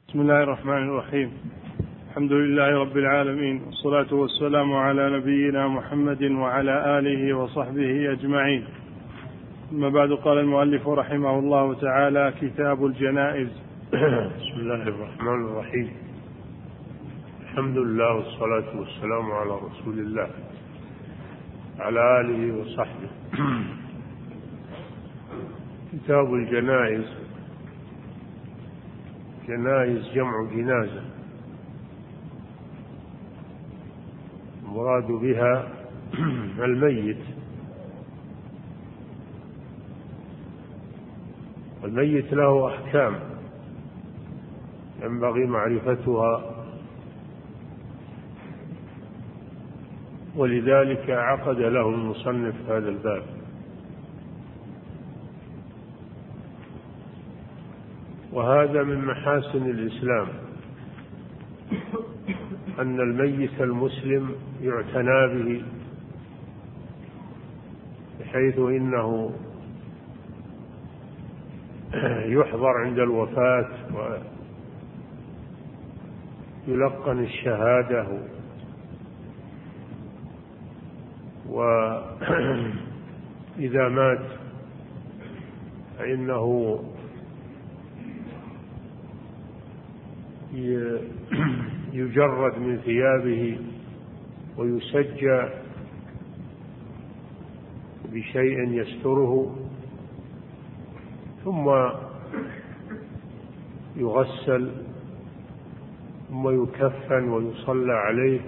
بسم الله الرحمن الرحيم. الحمد لله رب العالمين، والصلاة والسلام على نبينا محمد وعلى آله وصحبه أجمعين. أما بعد، قال المؤلف رحمه الله تعالى: كتاب الجنائز. بسم الله الرحمن الرحيم. الحمد لله والصلاة والسلام على رسول الله على آله وصحبه. كتاب الجنائز. جنائز جمع جنازة، المراد بها الميت، والميت له أحكام ينبغي معرفتها، ولذلك عقد له المصنف هذا الباب. وهذا من محاسن الإسلام، أن الميت المسلم يعتنى به، بحيث إنه يحضر عند الوفاة ويلقن الشهادة، وإذا مات فإنه يجرد من ثيابه ويسجى بشيء يستره، ثم يغسل، ثم يكفن ويصلى عليه،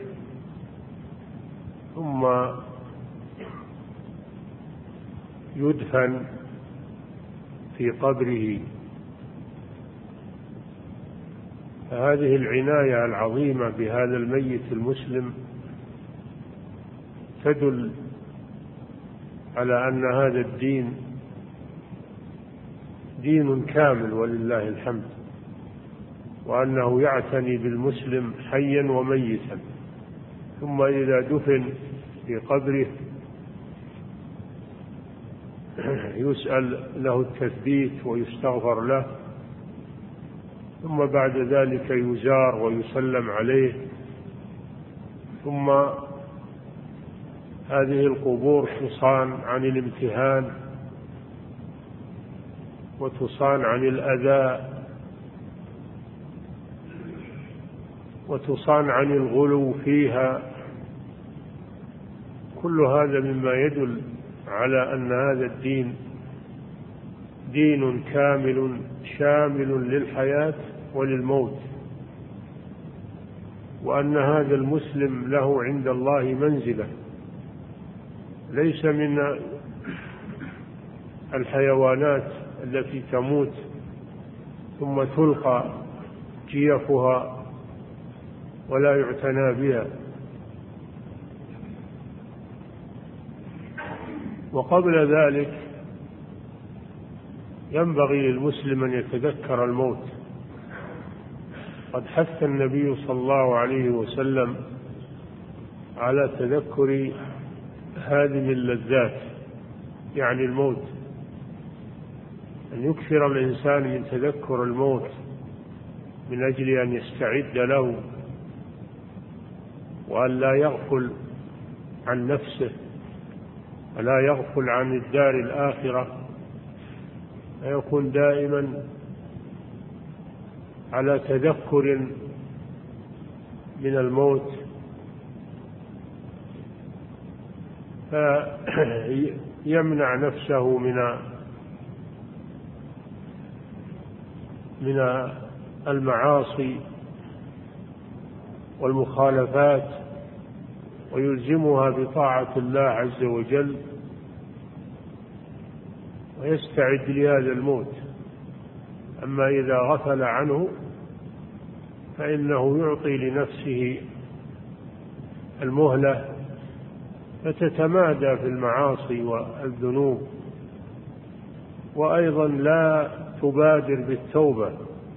ثم يدفن في قبره. فهذه العناية العظيمة بهذا الميت المسلم تدل على أن هذا الدين دين كامل ولله الحمد، وأنه يعتني بالمسلم حيا وميتا. ثم إذا دفن في قبره يسأل له التثبيت ويستغفر له، ثم بعد ذلك يزار ويسلم عليه. ثم هذه القبور تصان عن الامتهان، وتصان عن الأذى، وتصان عن الغلو فيها. كل هذا مما يدل على أن هذا الدين دين كامل شامل للحياة وللموت، وأن هذا المسلم له عند الله منزلة، ليس من الحيوانات التي تموت ثم تلقى جيفها ولا يعتنى بها. وقبل ذلك ينبغي للمسلم أن يتذكر الموت. قد حث النبي صلى الله عليه وسلم على تذكر هذه اللذات، يعني الموت، أن يكثر الإنسان من تذكر الموت من أجل أن يستعد له، وأن لا يغفل عن نفسه ولا يغفل عن الدار الآخرة، فيكون دائما على تذكر من الموت، فيمنع نفسه من المعاصي والمخالفات، ويلزمها بطاعة الله عز وجل، ويستعد لهذا الموت. أما إذا غفل عنه فإنه يعطي لنفسه المهلة، فتتمادى في المعاصي والذنوب، وأيضا لا تبادر بالتوبة.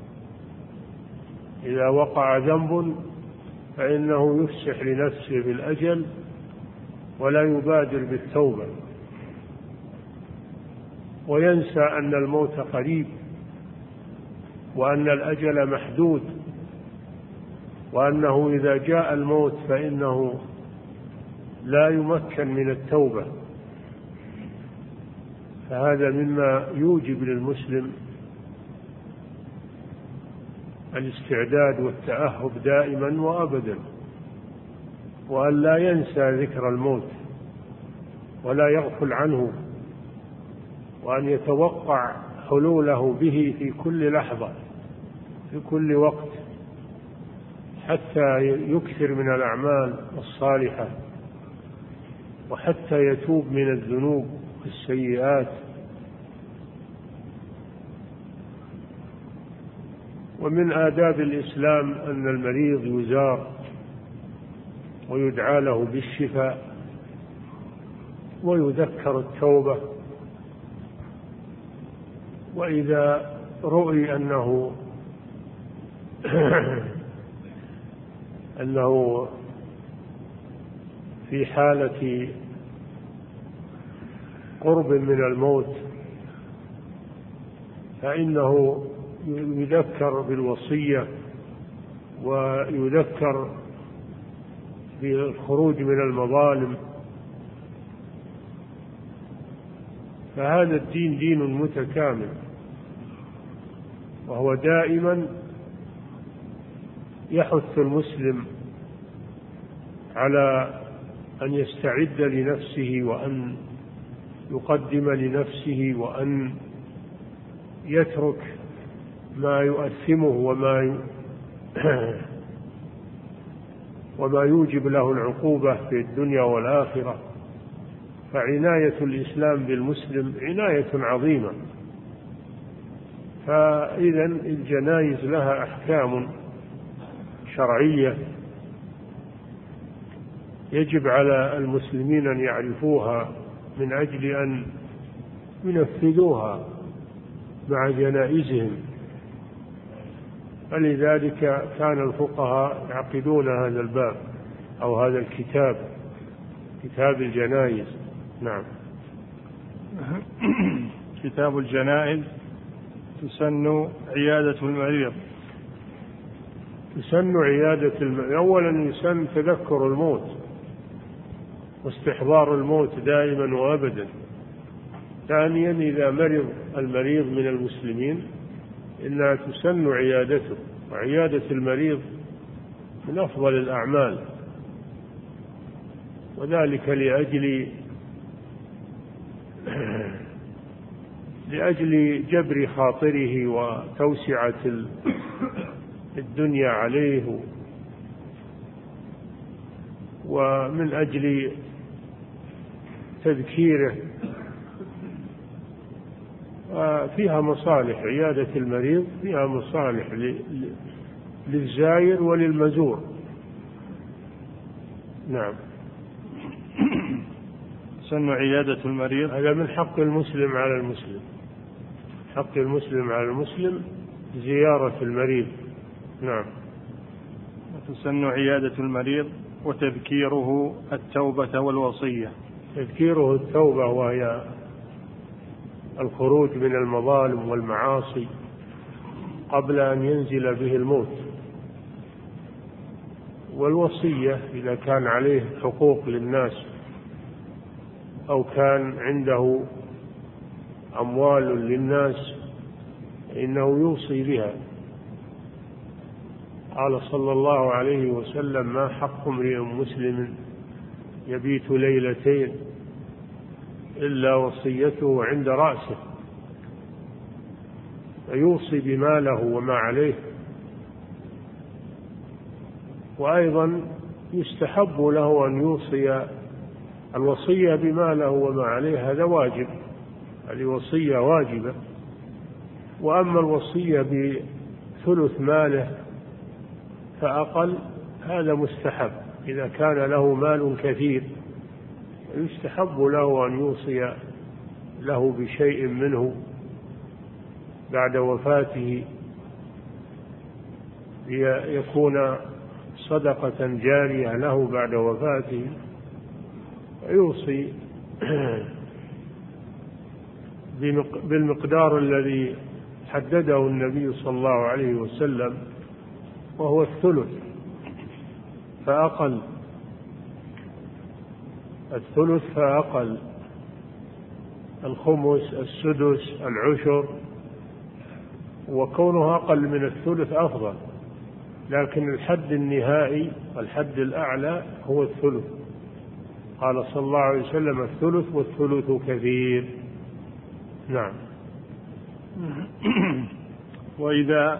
إذا وقع ذنب فإنه يفسح لنفسه بالأجل ولا يبادر بالتوبة، وينسى أن الموت قريب، وأن الأجل محدود، وأنه إذا جاء الموت فإنه لا يمكن من التوبة. فهذا مما يوجب للمسلم الاستعداد والتأهب دائما وأبدا، وأن لا ينسى ذكر الموت ولا يغفل عنه، وأن يتوقع حلوله به في كل لحظة في كل وقت، حتى يكثر من الأعمال الصالحة، وحتى يتوب من الذنوب والسيئات. ومن آداب الإسلام أن المريض يزار ويدعى له بالشفاء ويذكر التوبة، وإذا رؤي أنه في حالة قرب من الموت فإنه يذكر بالوصية ويذكر بالخروج من المظالم. فهذا الدين دين متكامل، وهو دائما يحث المسلم على أن يستعد لنفسه، وأن يقدم لنفسه، وأن يترك ما يؤثمه وما يوجب له العقوبة في الدنيا والآخرة. فعناية الإسلام بالمسلم عناية عظيمة. فإذا الجنائز لها أحكام شرعية يجب على المسلمين أن يعرفوها من أجل أن ينفذوها مع جنائزهم. فلذلك كان الفقهاء يعقدون هذا الباب أو هذا الكتاب، كتاب الجنائز. نعم. كتاب الجنائز. تسن عيادة المريض. تسن عيادة المريض. أولا يسن تذكر الموت واستحضار الموت دائما وأبدا. ثانيا إذا مرض المريض من المسلمين إنها تسن عيادته، وعيادة المريض من أفضل الأعمال، وذلك لأجل جبر خاطره وتوسعة الدنيا عليه، ومن أجل تذكيره. فيها مصالح، عيادة المريض فيها مصالح للزائر وللمزور. نعم. سن عيادة المريض. هذا من حق المسلم على المسلم، حق المسلم على المسلم زيارة المريض. نعم. وتسن عيادة المريض وتذكيره التوبة والوصية. تذكيره التوبة وهي الخروج من المظالم والمعاصي قبل أن ينزل به الموت، والوصية إذا كان عليه حقوق للناس أو كان عنده أموال للناس إنه يوصي بها. قال صلى الله عليه وسلم: ما حق امرئ مسلم يبيت ليلتين إلا وصيته عند رأسه، فيوصي بما له وما عليه. وأيضا يستحب له أن يوصي الوصية بما له وما عليه، هذا واجب، هذه وصية واجبة. وأما الوصية بثلث ماله فأقل هذا مستحب إذا كان له مال كثير، يستحب له أن يوصي له بشيء منه بعد وفاته ليكون صدقة جارية له بعد وفاته، يوصي بالمقدار الذي حدده النبي صلى الله عليه وسلم، وهو الثلث فأقل، الثلث فأقل، الخمس، السدس، العشر، وكونه أقل من الثلث أفضل، لكن الحد النهائي والحد الأعلى هو الثلث. قال صلى الله عليه وسلم: الثلث والثلث كثير. نعم. وإذا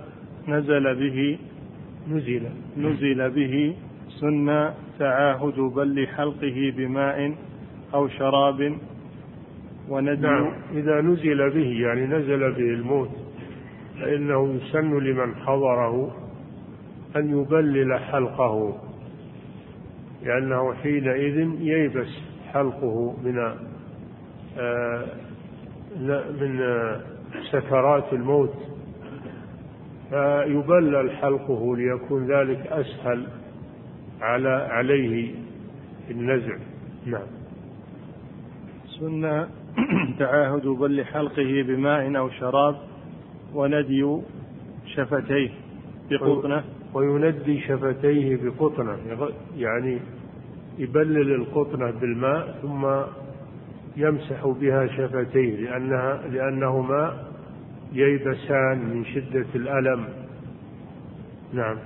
نزل به سن تعاهد بل حلقه بماء أو شراب وندي. نعم. إذا نزل به يعني نزل به الموت، فإنه يسن لمن حضره أن يبلل حلقه، لأنه حينئذ ييبس حلقه من سكرات الموت، فيبلل حلقه ليكون ذلك أسهل عليه النزع. نعم. سنة تعاهد بل حلقه بماء أو شراب وندي شفتيه بقطنة. ويندي شفتيه بقطنة، يعني يبلل القطنة بالماء ثم يمسح بها شفتيه، لأنهما ييبسان من شدة الألم. نعم.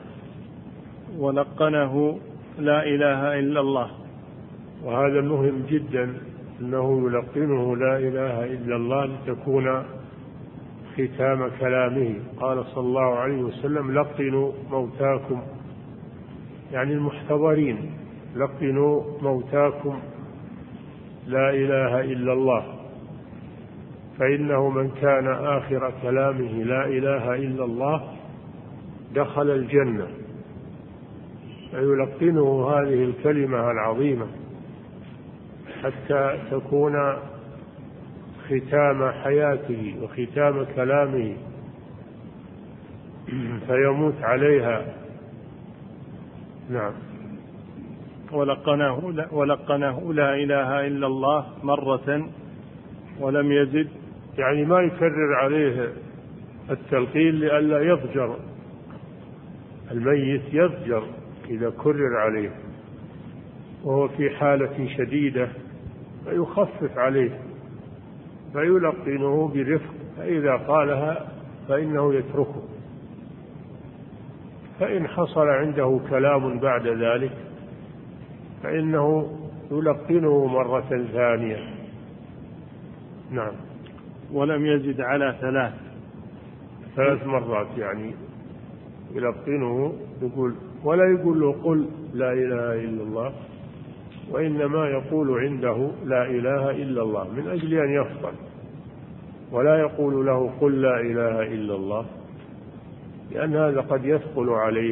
ولقنه لا إله إلا الله، وهذا مهم جدا، أنه يلقنه لا إله إلا الله لتكون ختام كلامه. قال صلى الله عليه وسلم: لقنوا موتاكم، يعني المحتضرين، لقنوا موتاكم لا إله إلا الله، فإنه من كان آخر كلامه لا إله إلا الله دخل الجنة. فيلقنه هذه الكلمة العظيمة حتى تكون ختام حياته وختام كلامه، فيموت عليها. نعم. ولقنه لا إله إلا الله مرة ولم يزد، يعني ما يكرر عليه التلقين لئلا يضجر الميت، يضجر إذا كرر عليه وهو في حالة شديدة، فيخفف عليه فيلقنه برفق، فإذا قالها فإنه يتركه. فإن حصل عنده كلام بعد ذلك فإنه يلقنه مرة ثانية. نعم. ولم يزد على 3 مرات، يعني يلقنه، ولا يقول له قل لا إله إلا الله، وإنما يقول عنده لا إله إلا الله من أجل أن يفطن، ولا يقول له قل لا إله إلا الله، لأن هذا قد يثقل عليه،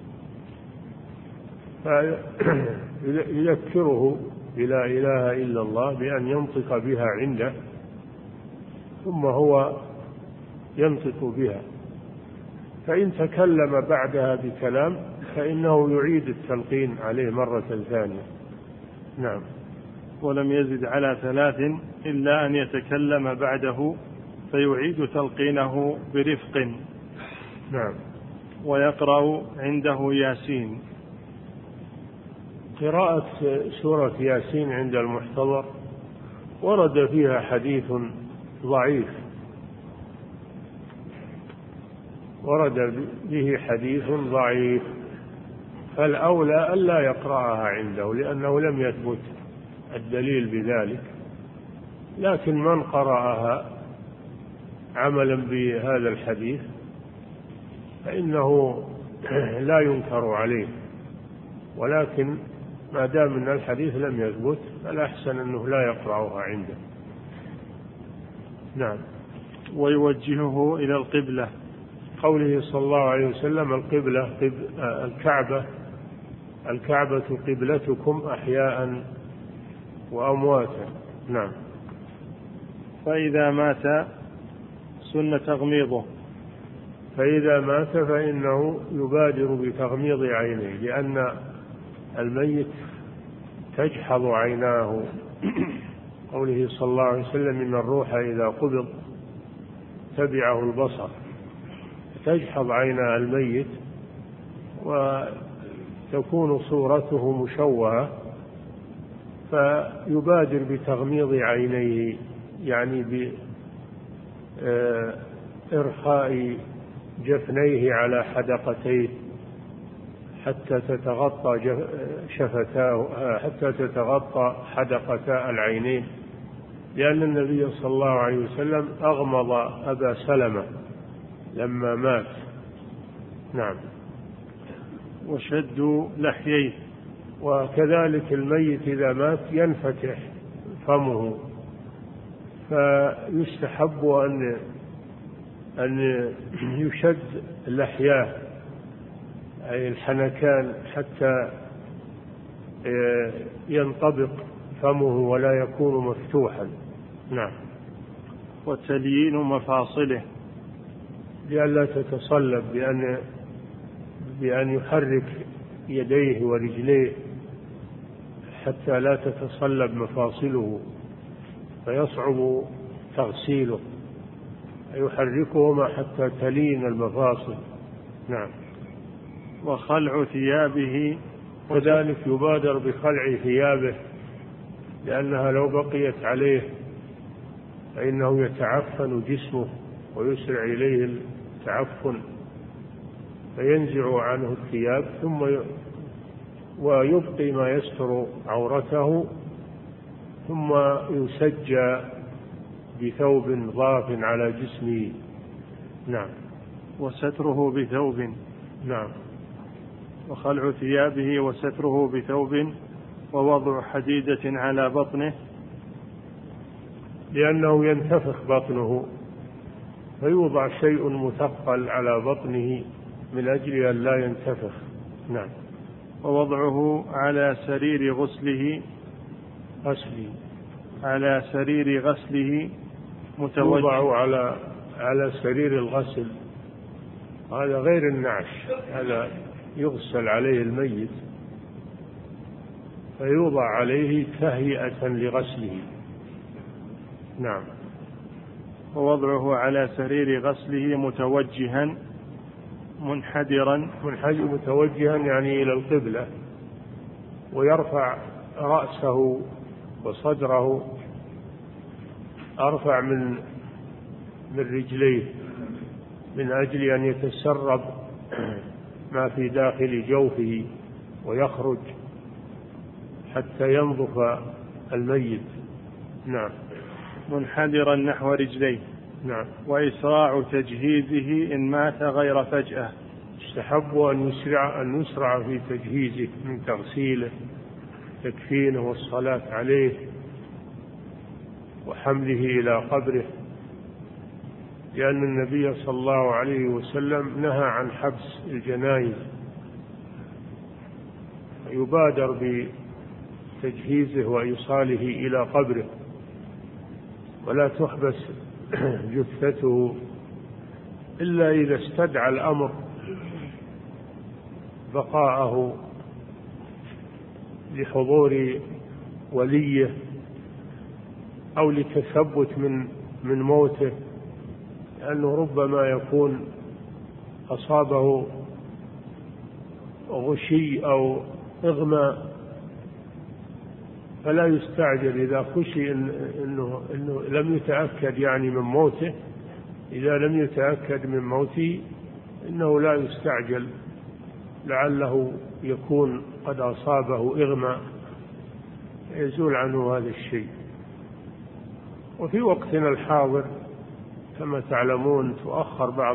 فيذكره بلا إله إلا الله بأن ينطق بها عنده، ثم هو ينطق بها. فإن تكلم بعدها بكلام فإنه يعيد التلقين عليه مرة ثانية. نعم. ولم يزد على 3 إلا أن يتكلم بعده فيعيد تلقينه برفق. نعم. ويقرأ عنده ياسين. قراءة سورة ياسين عند المحتضر ورد فيها حديث ضعيف، ورد به حديث ضعيف، فالأولى ألا يقرأها عنده لأنه لم يثبت الدليل بذلك، لكن من قرأها عملا بهذا الحديث فإنه لا ينكر عليه، ولكن ما دام أن الحديث لم يثبت فالأحسن أنه لا يقرأها عنده. نعم. ويوجهه إلى القبلة، قوله صلى الله عليه وسلم: الكعبة قبلتكم أحياء وأمواتا. نعم. فإذا مات سن تغميضه، فإذا مات فإنه يبادر بتغميض عينيه، لأن الميت تجحظ عيناه. قوله صلى الله عليه وسلم: إن الروح إذا قبض تبعه البصر، تجحظ عين الميت وتكون صورته مشوهة، فيبادر بتغميض عينيه، يعني بإرخاء جفنيه على حدقتيه حتى تتغطى شفتاه، حتى تتغطى حدقتا العينين، لأن النبي صلى الله عليه وسلم أغمض أبا سلمة لما مات. نعم. وشد لحييه. وكذلك الميت إذا مات ينفتح فمه، فيستحب أن يشد لحياه أي الحنكان حتى ينطبق فمه ولا يكون مفتوحا. نعم. وتليين مفاصله لئلا تتصلب، بأن يحرك يديه ورجليه حتى لا تتصلب مفاصله فيصعب تغسيله، يحركهما حتى تلين المفاصل. نعم. وخلع ثيابه، وذلك يبادر بخلع ثيابه، لأنها لو بقيت عليه فإنه يتعفن جسمه ويسرع إليه التعفن، فينزع عنه الثياب ثم ويبقي ما يستر عورته، ثم يسجى بثوب ضاف على جسمه. نعم. وستره بثوب. نعم. وخلع ثيابه وستره بثوب، ووضع حديدة على بطنه، لأنه ينتفخ بطنه، فيوضع شيء مثقل على بطنه من أجل أن لا ينتفخ. نعم. ووضعه على سرير غسله، على سرير غسله متوجه. يوضع على سرير الغسل، هذا غير النعش، هذا يغسل عليه الميت فيوضع عليه تهيئة لغسله. نعم. ووضعه على سرير غسله متوجها منحدرا. متوجها يعني إلى القبلة، ويرفع رأسه وصدره أرفع من رجليه من أجل أن يتسرب ما في داخل جوفه ويخرج حتى ينظف الميت. نعم. منحدرا نحو رجليه. نعم. وإسراع تجهيزه إن مات غير فجأة. يستحب أن يسرع في تجهيزه من تغسيله، تكفينه والصلاة عليه وحمله إلى قبره، لأن النبي صلى الله عليه وسلم نهى عن حبس الجنائز، يبادر بتجهيزه وإيصاله إلى قبره، ولا تحبس جثته إلا إذا استدعى الأمر بقاءه لحضور وليه أو لتثبت من موته، لأنه ربما يكون أصابه غشي أو إغماء، فلا يستعجل إذا خشي إنه لم يتأكد يعني من موته. إذا لم يتأكد من موته إنه لا يستعجل، لعله يكون قد أصابه إغماء يزول عنه هذا الشيء. وفي وقتنا الحاضر كما تعلمون تؤخر بعض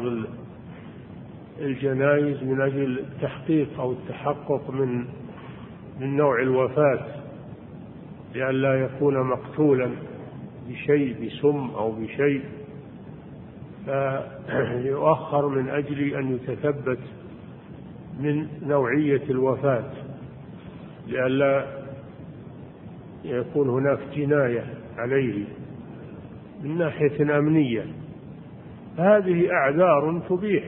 الجنائز من أجل التحقيق أو التحقق من نوع الوفاة، لئلا يكون مقتولا بشيء، بسم أو بشيء، فيؤخر من أجل أن يتثبت من نوعية الوفاة، لئلا يكون هناك جناية عليه من ناحية أمنية. هذه أعذار تبيح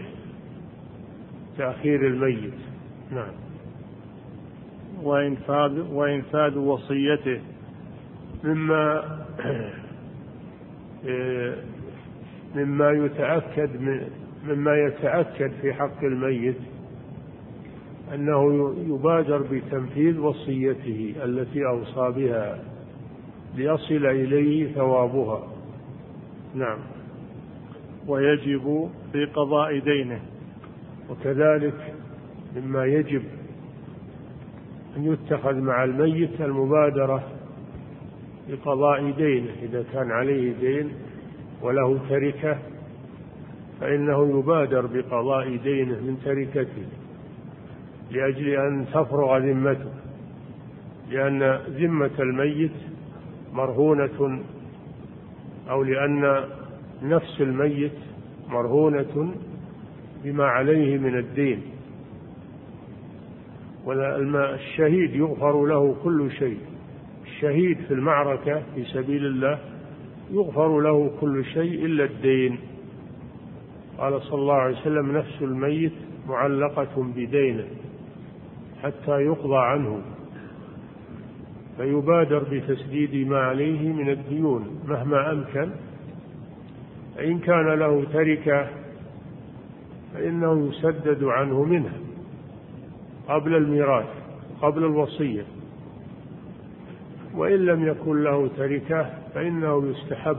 تأخير الميت. نعم. وإنفاذ وصيته مما مما يتأكد في حق الميت أنه يبادر بتنفيذ وصيته التي أوصى بها ليصل إليه ثوابها. نعم. ويجب في قضاء دينه. وكذلك مما يجب أن يتخذ مع الميت المبادرة بقضاء دينه. إذا كان عليه دين وله تركة فإنه يبادر بقضاء دينه من تركته لأجل أن تفرغ ذمته، لأن ذمة الميت مرهونة، أو لأن نفس الميت مرهونة بما عليه من الدين. والشهيد يغفر له كل شيء. الشهيد في المعركة في سبيل الله يغفر له كل شيء إلا الدين. قال صلى الله عليه وسلم: نفس الميت معلقة بدينه حتى يقضى عنه، فيبادر بتسديد ما عليه من الديون مهما أمكن. فإن كان له تركة فإنه يسدد عنه منها قبل الميراث، قبل الوصية. وإن لم يكن له تركة فإنه يستحب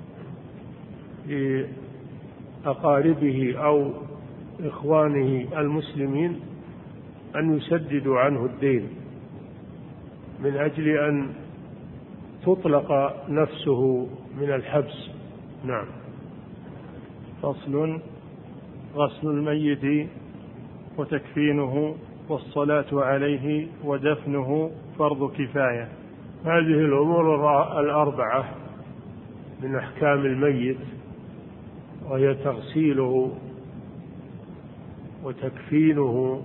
لأقاربه أو إخوانه المسلمين أن يسددوا عنه الدين من أجل أن تطلق نفسه من الحبس. نعم. فصل: غسل الميت وتكفينه والصلاة عليه ودفنه فرض كفاية. هذه الأمور الأربعة من أحكام الميت، وهي تغسيله وتكفينه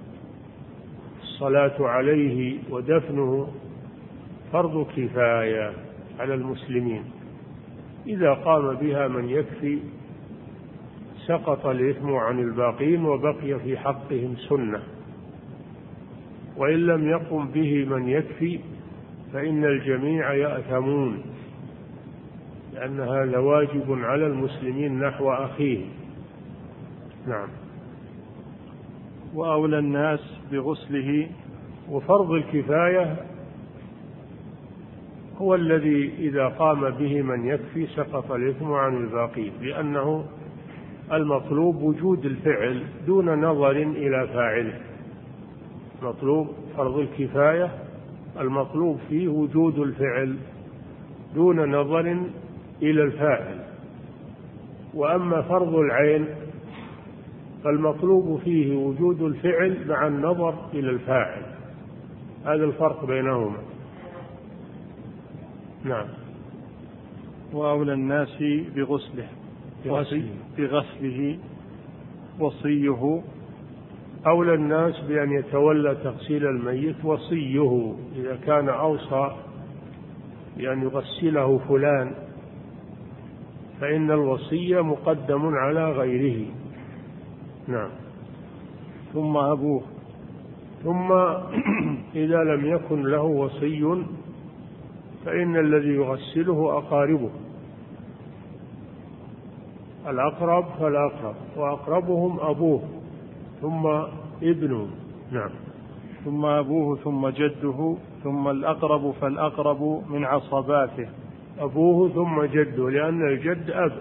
الصلاة عليه ودفنه فرض كفاية على المسلمين. إذا قام بها من يكفي سقط الإثم عن الباقين وبقي في حقهم سنة، وإن لم يقم به من يكفي فإن الجميع يأثمون، لأن هذا واجب على المسلمين نحو أخيه. نعم. وأولى الناس بغسله. وفرض الكفاية هو الذي إذا قام به من يكفي سقط الإثم عن الباقين، لأنه المطلوب وجود الفعل دون نظر إلى فاعله. مطلوب فرض الكفاية المطلوب فيه وجود الفعل دون نظر إلى الفاعل. وأما فرض العين فالمطلوب فيه وجود الفعل مع النظر إلى الفاعل. هذا الفرق بينهما. نعم. وأولى الناس بغسله وصيه. أولى الناس بأن يتولى تغسيل الميت وصيه، إذا كان أوصى بأن يغسله فلان فإن الوصية مقدم على غيره. نعم. ثم أبوه. ثم إذا لم يكن له وصي فإن الذي يغسله أقاربه، الأقرب فالأقرب، وأقربهم أبوه ثم ابنه. نعم. ثم أبوه ثم جده ثم الأقرب فالأقرب من عصباته. أبوه ثم جده، لأن الجد أب،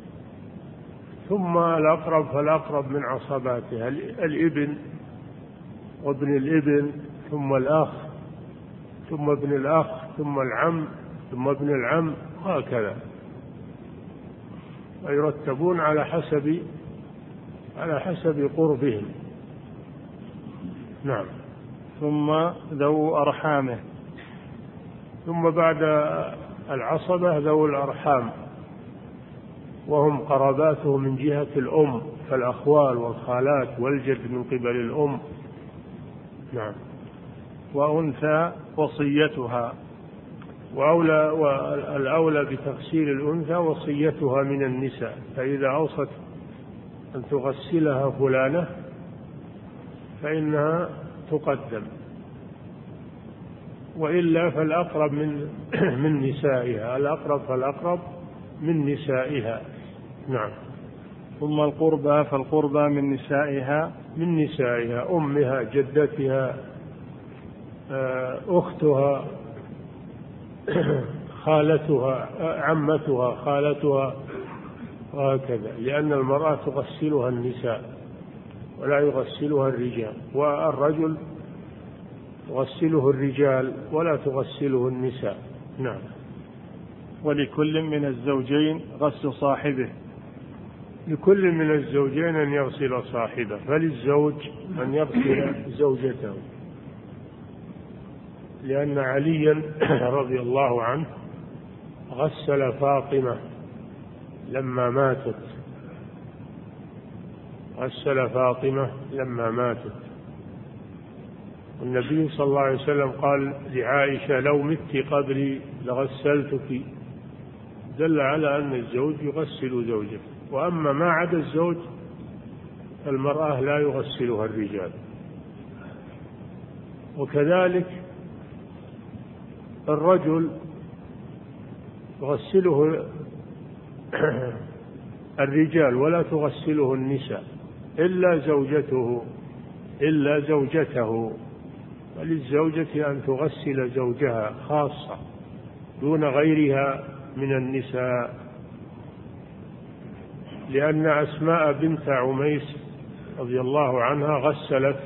ثم الأقرب فالأقرب من عصباته، الابن وابن الابن ثم الأخ ثم ابن الأخ ثم العم ثم ابن العم، هكذا يرتبون على حسب قربهم. نعم. ثم ذو أرحامه. ثم بعد العصبة ذو الأرحام، وهم قراباته من جهة الأم فالأخوال والخالات والجد من قبل الأم. نعم. وأنثى وصيتها. والأولى بتغسيل الأنثى وصيتها من النساء، فإذا أوصت أن تغسلها فلانة فإنها تقدم، وإلا فالأقرب من نسائها، الأقرب فالأقرب من نسائها. نعم. ثم القربى، فالقربى من نسائها، أمها، جدتها، أختها، خالتها، عمتها، خالتها، وهكذا، لأن المرأة تغسلها النساء ولا يغسلها الرجال، والرجل تغسله الرجال ولا تغسله النساء. نعم. ولكل من الزوجين غسل صاحبه، لكل من الزوجين أن يغسل صاحبه، فللزوج أن يغسل زوجته، لأن عليا رضي الله عنه غسل فاطمة لما ماتت، والنبي صلى الله عليه وسلم قال لعائشة: لو مت قبلي لغسلتك، دل على أن الزوج يغسل زوجته، وأما ما عدا الزوج المرأة لا يغسلها الرجال. وكذلك الرجل يغسله الرجال ولا تغسله النساء إلا زوجته، وللزوجة أن تغسل زوجها خاصة دون غيرها من النساء، لأن أسماء بنت عميس رضي الله عنها غسلت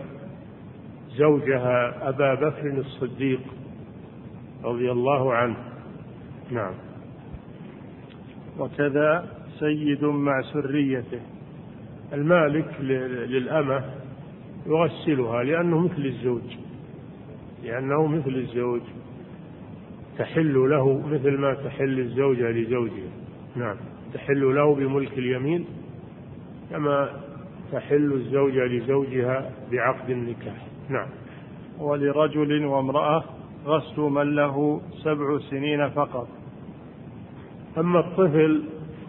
زوجها أبا بكر الصديق رضي الله عنه. نعم. وكذا سيد مع سريته، المالك للأمة يغسلها لأنه مثل الزوج، تحل له مثل ما تحل الزوجة لزوجها. نعم، تحل له بملك اليمين كما تحل الزوجة لزوجها بعقد النكاح. نعم. ولرجل وامرأة غسل من له 7 سنين فقط. أما الطفل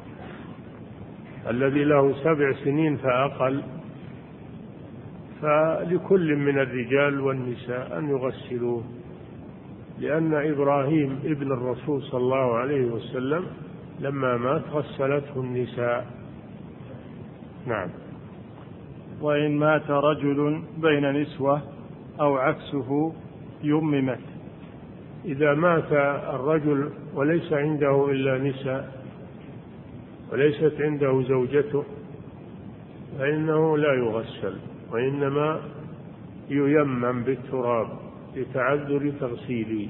الذي له 7 سنين فأقل فلكل من الرجال والنساء أن يغسلوه، لأن إبراهيم ابن الرسول صلى الله عليه وسلم لما مات غسلته النساء. نعم. وإن مات رجل بين نسوة أو عكسه يممت. إذا مات الرجل وليس عنده إلا نساء وليست عنده زوجته فإنه لا يغسل، وإنما ييمم بالتراب لتعذر تغسيله.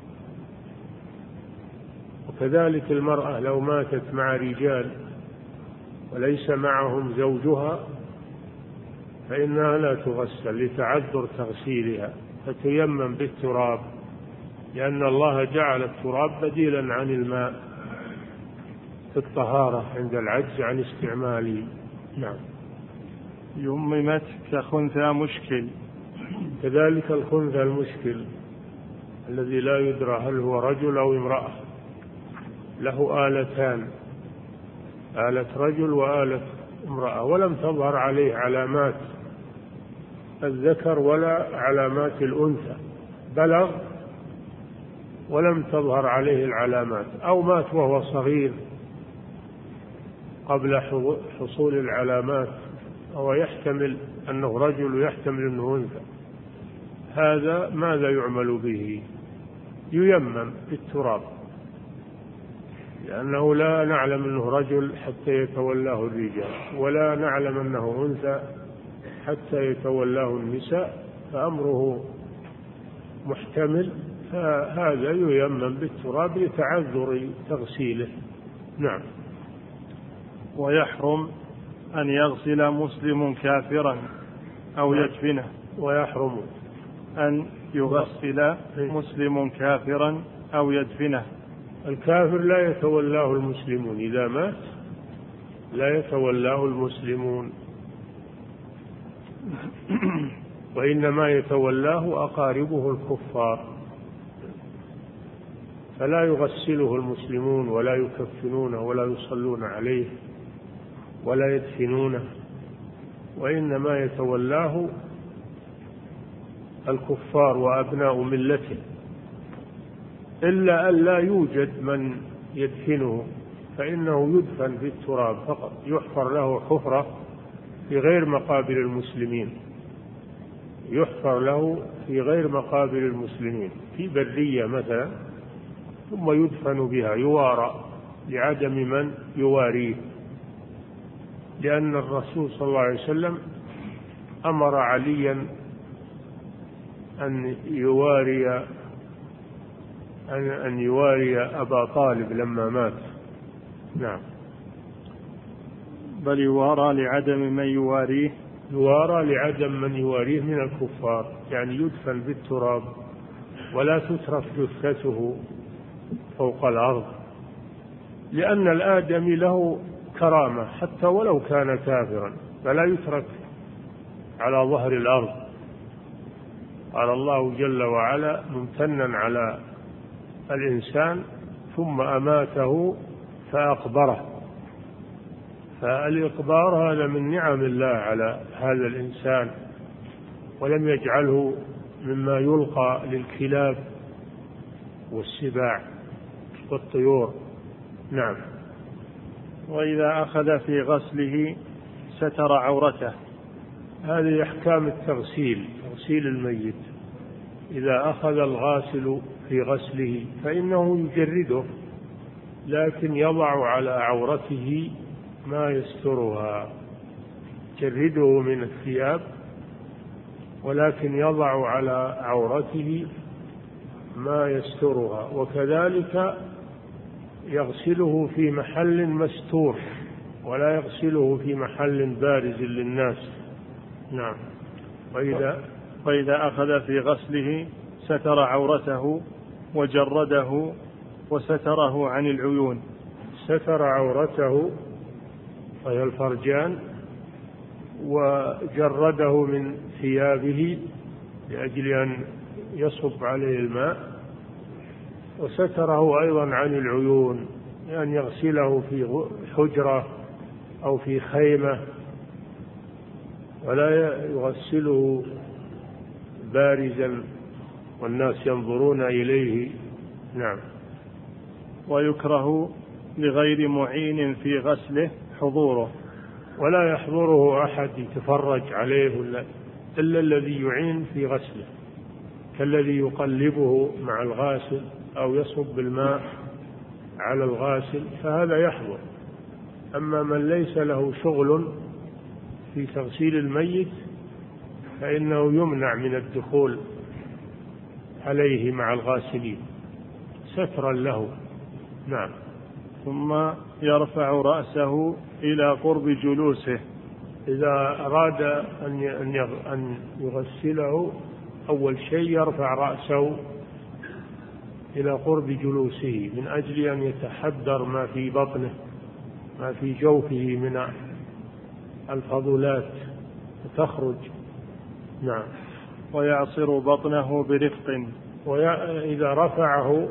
وكذلك المرأة لو ماتت مع رجال وليس معهم زوجها فإنها لا تغسل لتعذر تغسيلها، فتيمم بالتراب، لأن الله جعل التراب بديلا عن الماء في الطهارة عند العجز عن استعماله. نعم. يممت كخنثى مشكل. كذلك الخنثى المشكل الذي لا يدرى هل هو رجل أو امرأة، له آلتان، آلة رجل وآلة امرأة، ولم تظهر عليه علامات الذكر ولا علامات الأنثى، بلغ ولم تظهر عليه العلامات، أو مات وهو صغير قبل حصول العلامات، أو يحتمل أنه رجل ويحتمل أنه أنثى، هذا ماذا يعمل به؟ ييمم بالتراب، لأنه لا نعلم أنه رجل حتى يتولاه الرجال، ولا نعلم أنه أنثى حتى يتولاه النساء، فأمره محتمل، فهذا ييمم بالتراب لتعذر تغسيله. نعم. ويحرم أن يغسل مسلم كافرا أو يدفنه. ويحرم أن يغسل مسلم كافرا أو يدفنه. الكافر لا يتولاه المسلمون، إذا مات لا يتولاه المسلمون، وإنما يتولاه أقاربه الكفار، فلا يغسله المسلمون ولا يكفنونه ولا يصلون عليه ولا يدفنونه، وإنما يتولاه الكفار وأبناء ملته، إلا أن لا يوجد من يدفنه، فإنه يدفن في التراب فقط، يحفر له حفرة في غير مقابر المسلمين، يحفر له في غير مقابر المسلمين في برية مثلا، ثم يدفن بها يوارى لعدم من يواريه، لأن الرسول صلى الله عليه وسلم أمر عليا أن يواري أبا طالب لما مات. نعم. بل يوارى لعدم من يواريه، يوارى لعدم من يواريه من الكفار، يعني يدفن بالتراب ولا تترك جثته فوق الأرض، لأن الآدمي له كرامة حتى ولو كان كافرا، فلا يترك على ظهر الأرض. قال الله جل وعلا ممتنا على الإنسان ثم أماته فأقبره، فالإقبار هذا من نعم الله على هذا الإنسان، ولم يجعله مما يلقى للكلاب والسباع والطيور. نعم. وإذا أخذ في غسله ستر عورته. هذه أحكام التغسيل، تغسيل الميت. إذا أخذ الغاسل في غسله فإنه يجرده، لكن يضع على عورته ما يسترها، يجرده من الثياب ولكن يضع على عورته ما يسترها، وكذلك يغسله في محل مستور ولا يغسله في محل بارز للناس. نعم. وإذا أخذ في غسله ستر عورته وجرده وستره عن العيون. ستر عورته وهي الفرجان، وجرده من ثيابه لأجل أن يصب عليه الماء، وستره أيضا عن العيون، لأن يغسله في حجرة أو في خيمة، ولا يغسله بارزا والناس ينظرون إليه. نعم. ويكره لغير معين في غسله حضوره، ولا يحضره أحد يتفرج عليه إلا الذي يعين في غسله، كالذي يقلبه مع الغاسل أو يصب الماء على الغاسل، فهذا يحضر. أما من ليس له شغل في تغسيل الميت فإنه يمنع من الدخول عليه مع الغاسلين سترا له. نعم. ثم يرفع رأسه إلى قرب جلوسه. إذا أراد أن يغسله أول شيء يرفع رأسه إلى قرب جلوسه، من أجل أن يتحدر ما في بطنه، ما في جوفه من الفضلات تخرج. نعم. ويعصر بطنه برفق. وإذا رفعه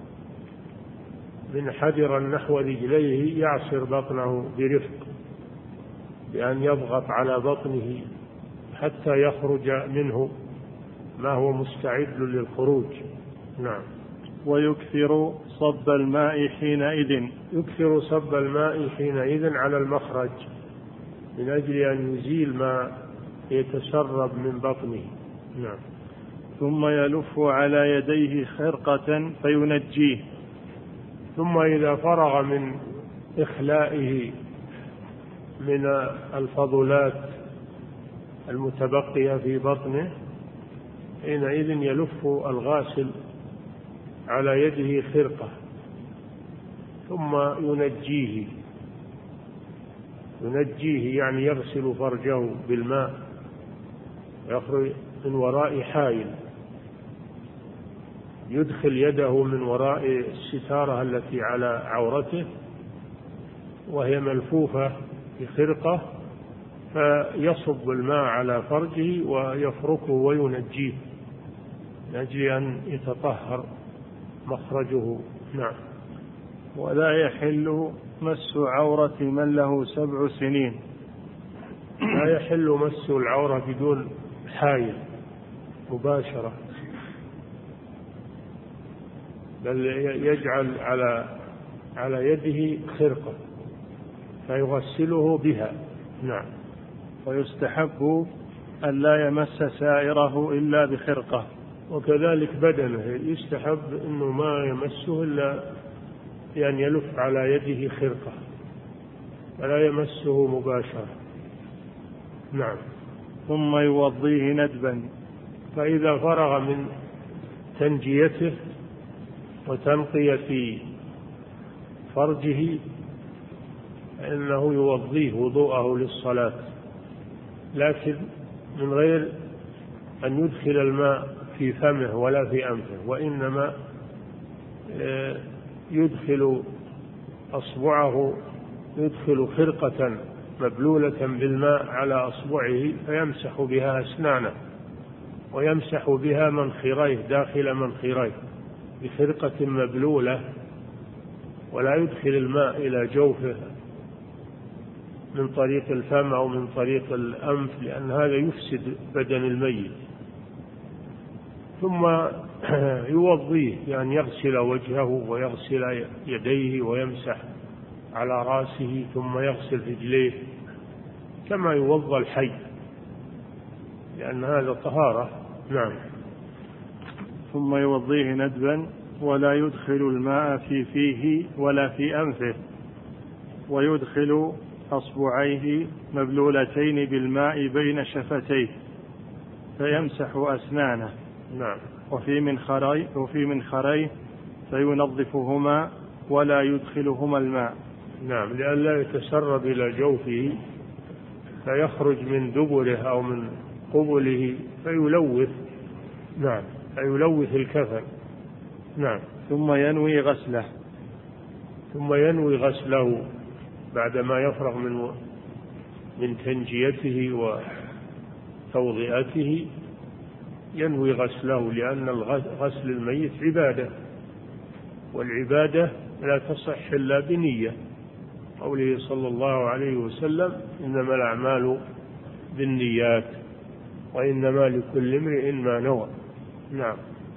من حدرا نحو رجليه يعصر بطنه برفق، بأن يضغط على بطنه حتى يخرج منه ما هو مستعد للخروج. نعم. ويكثر صب الماء حينئذ. يكثر صب الماء حينئذ على المخرج، من أجل أن يزيل ما يتسرب من بطنه. نعم. ثم يلف على يديه خرقة فينجيه. ثم إذا فرغ من إخلائه من الفضلات المتبقية في بطنه حينئذ يلف الغاسل على يده خرقة ثم ينجيه يعني يغسل فرجه بالماء، يخرج من وراء حائل، يدخل يده من وراء الستارة التي على عورته وهي ملفوفة بخرقة، فيصب الماء على فرجه ويفركه وينجيه لأجل أن يتطهر مخرجه. نعم. ولا يحل مس عورة من له 7 سنين. لا يحل مس العورة بدون حائل مباشرة، بل يجعل على يده خرقة فيغسله بها. نعم. ويستحب أن لا يمس سائره إلا بخرقة. وكذلك بدنه يستحب أنه ما يمسه إلا يعني يلف على يده خرقة ولا يمسه مباشرة. نعم. ثم يوضيه ندبا. فإذا فرغ من تنجيته وتنقية فرجه فإنه يوضيه وضوءه للصلاة، لكن من غير أن يدخل الماء في فمه ولا في أنفه، وإنما يدخل أصبعه، يدخل خرقة مبلولة بالماء على أصبعه فيمسح بها أسنانه ويمسح بها منخريه داخل منخريه بخرقة مبلولة، ولا يدخل الماء إلى جوفه من طريق الفم أو من طريق الأنف، لأن هذا يفسد بدن الميت. ثم يوضيه، يعني يغسل وجهه ويغسل يديه ويمسح على رأسه ثم يغسل رجليه كما يوضى الحي، لأن هذا طهارة. نعم. ثم يوضيه ندبا ولا يدخل الماء في فيه ولا في أنفه، ويدخل أصبعيه مبلولتين بالماء بين شفتيه فيمسح أسنانه. نعم. وفي منخريه فينظفهما ولا يدخلهما الماء. نعم، لئلا يتسرب إلى جوفه فيخرج من دبره أو من قبله فيلوث. نعم، فيلوث الكفن. نعم. ثم ينوي غسله. ثم ينوي غسله بعدما يفرغ من تنجيته وتوضئته، ينوي غسله، لأن غسل الميت عبادة، والعبادة لا تصح إلا بنية، قوله صلى الله عليه وسلم: إنما الأعمال بالنيات وإنما لكل امرئ ما نوى. نعم.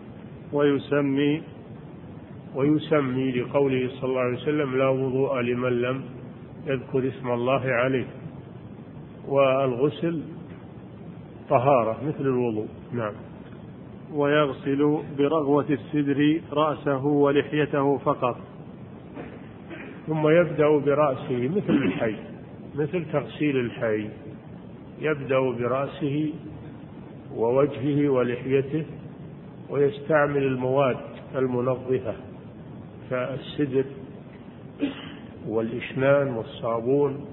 ويسمي لقوله صلى الله عليه وسلم: لا وضوء لمن لم يذكر اسم الله عليه. والغسل طهارة مثل الوضوء. نعم. ويغسل برغوة السدر رأسه ولحيته فقط. ثم يبدأ برأسه مثل الحي، مثل تغسيل الحي، يبدأ برأسه ووجهه ولحيته، ويستعمل المواد المنظفة كالسدر والإشنان والصابون،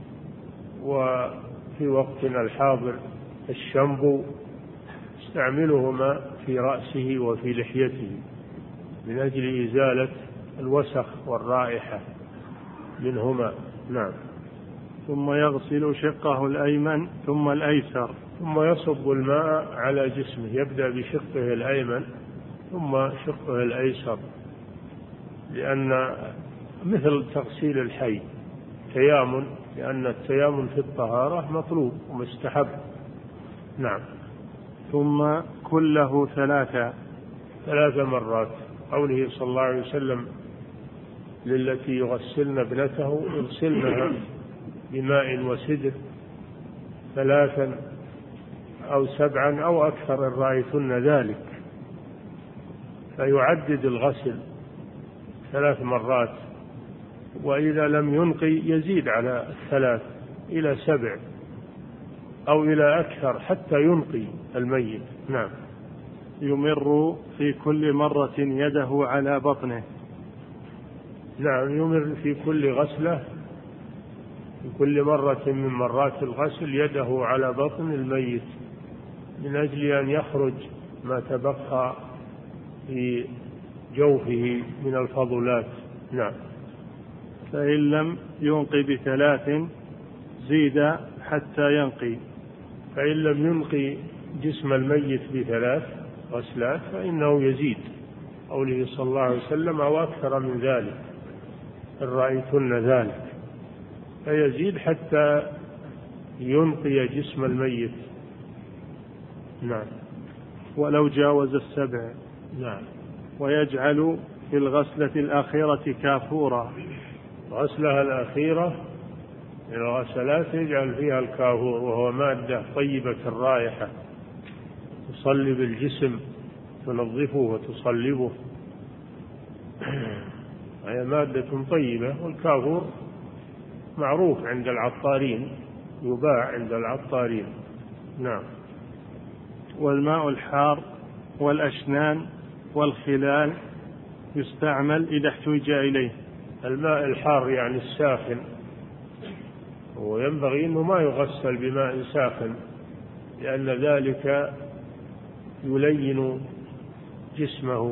وفي وقتنا الحاضر الشامبو، يستعملهما في رأسه وفي لحيته من أجل إزالة الوسخ والرائحة منهما. نعم. ثم يغسل شقه الأيمن ثم الأيسر. ثم يصب الماء على جسمه، يبدأ بشقه الأيمن ثم شقه الأيسر، لأن مثل تغسيل الحي تيامن، لأن التيامن في الطهارة مطلوب ومستحب. نعم. ثم كله 3 مرات، قوله صلى الله عليه وسلم للتي يغسلن ابنته: اغسلنها بماء وسدر 3 أو 7 أو أكثر إن رأيتن ذلك. فيعدد الغسل 3 مرات، وإذا لم ينقي يزيد على 3 إلى 7 أو إلى أكثر حتى ينقي الميت. نعم. يمر في كل مرة يده على بطنه. نعم، يمر في كل غسلة، في كل مرة من مرات الغسل، يده على بطن الميت من أجل أن يخرج ما تبقى في جوفه من الفضلات. نعم. فإن لم ينقي ب3 زيد حتى ينقي. فإن لم ينقي جسم الميت ب3 غسلات فإنه يزيد، قوله صلى الله عليه وسلم: أو أكثر من ذلك إن رأيتن ذلك، فيزيد حتى ينقي جسم الميت. نعم. ولو جاوز 7. نعم. ويجعل في الغسلة الأخيرة كافورا. غسلها الأخيرة من الغسلات يجعل فيها الكافور، وهو مادة طيبة الرائحة تصلب الجسم، تنظفه وتصلبه، هي مادة طيبة. والكافور معروف عند العطارين، يباع عند العطارين. نعم. والماء الحار والأشنان والخلال يستعمل إذا احتوج إليه. الماء الحار يعني الساخن، وينبغي أنه ما يغسل بماء ساخن، لأن ذلك يلين جسمه،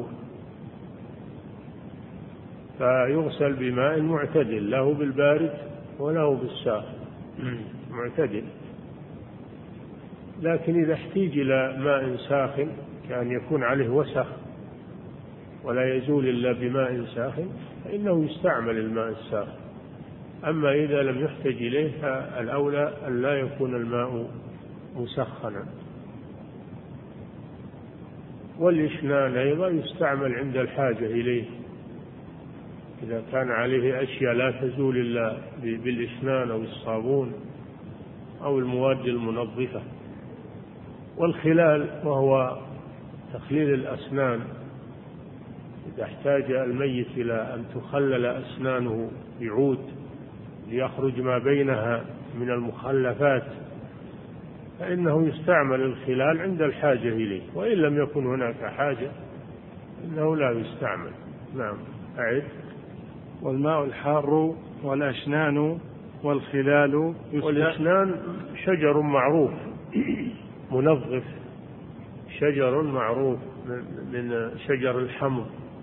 فيغسل بماء معتدل، له بالبارد وله بالساخن، معتدل. لكن إذا احتيج إلى ماء ساخن كان يكون عليه وسخ ولا يزول إلا بماء ساخن فإنه يستعمل الماء الساخن. أما إذا لم يحتج إليه فالأولى أن لا يكون الماء مسخنا. والإشنان أيضا يستعمل عند الحاجة إليه، إذا كان عليه أشياء لا تزول إلا بالإشنان أو الصابون أو المواد المنظفة. والخلال وهو تخليل الأسنان، إذا احتاج الميت إلى أن تخلل أسنانه بعود ليخرج ما بينها من المخلفات فإنه يستعمل الخلال عند الحاجة إليه، وإن لم يكن هناك حاجة إنه لا يستعمل. نعم. أعد. والماء الحار والأشنان والخلال والأشنان شجر معروف منظف، شجر معروف من شجر الحمض،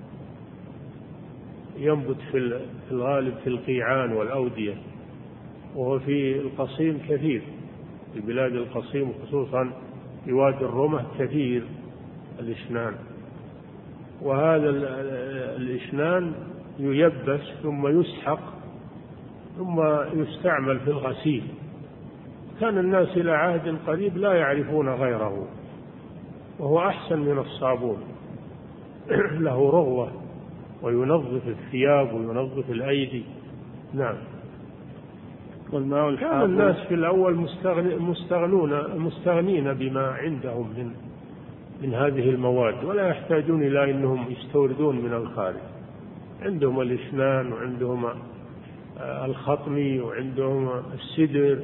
ينبت في الغالب في القيعان والأودية، وهو في القصيم كثير، في بلاد القصيم خصوصا في وادي الرمة كثير الإشنان. وهذا الإشنان ييبس ثم يسحق ثم يستعمل في الغسيل. كان الناس إلى عهد قريب لا يعرفون غيره، وهو أحسن من الصابون له رغوة وينظف الثياب وينظف الأيدي. نعم. والماء الحار كان الناس في الأول مستغنين بما عندهم من هذه المواد، ولا يحتاجون إلى أنهم يستوردون من الخارج. عندهم الإشنان وعندهم الخطمي وعندهم السدر،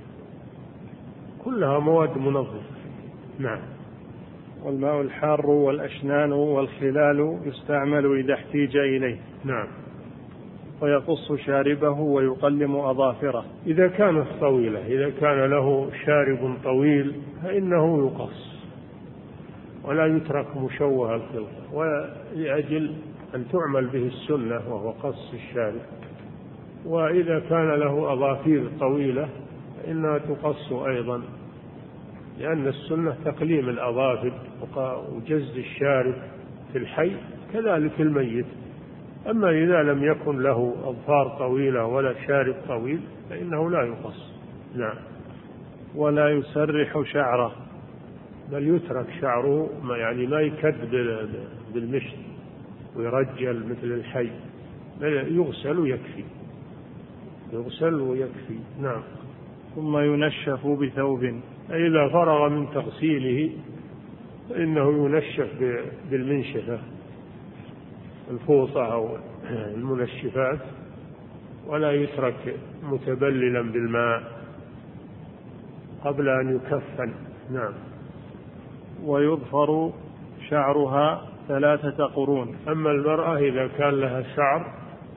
كلها مواد منظفة. نعم. والماء الحار والأشنان والخلال يستعمل إذا احتيج إليه. نعم. ويقص شاربه ويقلم أظافره. إذا كانت طويلة، إذا كان له شارب طويل فإنه يقص ولا يترك مشوه الخلقة، ولأجل أن تعمل به السنة وهو قص الشارب. وإذا كان له أظافير طويلة فإنها تقص أيضا، لأن السنة تقليم الأظافر وجز الشارب في الحي كذلك الميت. أما إذا لم يكن له أظفار طويلة ولا شارب طويل فإنه لا يقص. نعم. ولا يسرح شعره، بل يترك شعره، يعني ما يكد بالمشط ويرجل مثل الحي، بل يغسل ويكفي، يغسل ويكفي. نعم. ثم ينشف بثوب، إذا فرغ من تغسيله فإنه ينشف بالمنشفة الفوطة أو المنشفات، ولا يترك متبللا بالماء قبل أن يكفن. نعم. ويظفر شعرها 3 قرون. أما المرأة إذا كان لها شعر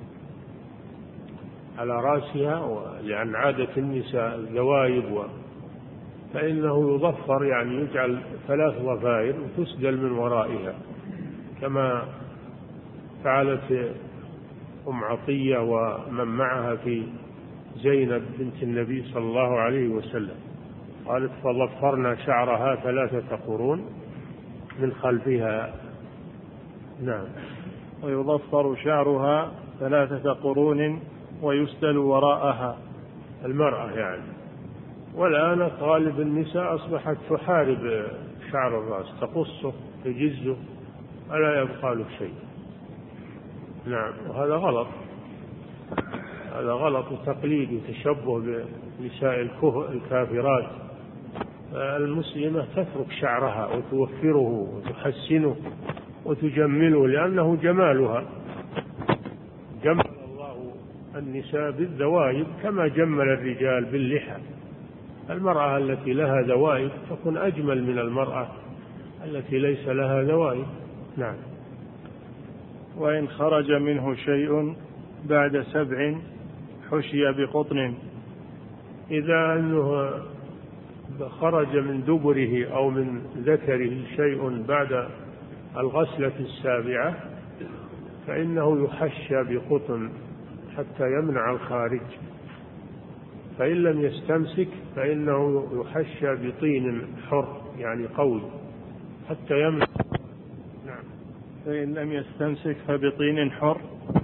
على رأسها، لأن عادة النساء الذوايب فإنه يظفر، يعني يجعل 3 ضفائر وتسدل من ورائها، كما فعلت أم عطية ومن معها في زينب بنت النبي صلى الله عليه وسلم، قالت فضفرنا شعرها 3 قرون من خلفها. نعم. ويضفر شعرها 3 قرون ويسدل وراءها، المرأة يعني. والآن غالب النساء أصبحت تحارب شعر الرأس، تقصه تجزه ولا يبقى له شيء. نعم، وهذا غلط، هذا غلط وتقليد وتشبه بنساء الكافرات. المسلمة تترك شعرها وتوفره وتحسنه وتجمله، لأنه جمالها. جمل الله النساء بالذوائب كما جمل الرجال باللحى. المرأة التي لها ذوائب تكون أجمل من المرأة التي ليس لها ذوائب. نعم. وإن خرج منه شيء بعد 7 حشي بقطن. إذا أنه خرج من دبره أو من ذكره شيء بعد الغسلة 7 فإنه يحشى بقطن حتى يمنع الخارج، فإن لم يستمسك فإنه يحشى بطين حر يعني قوي حتى يمنع. نعم. فإن لم يستمسك فبطين حر،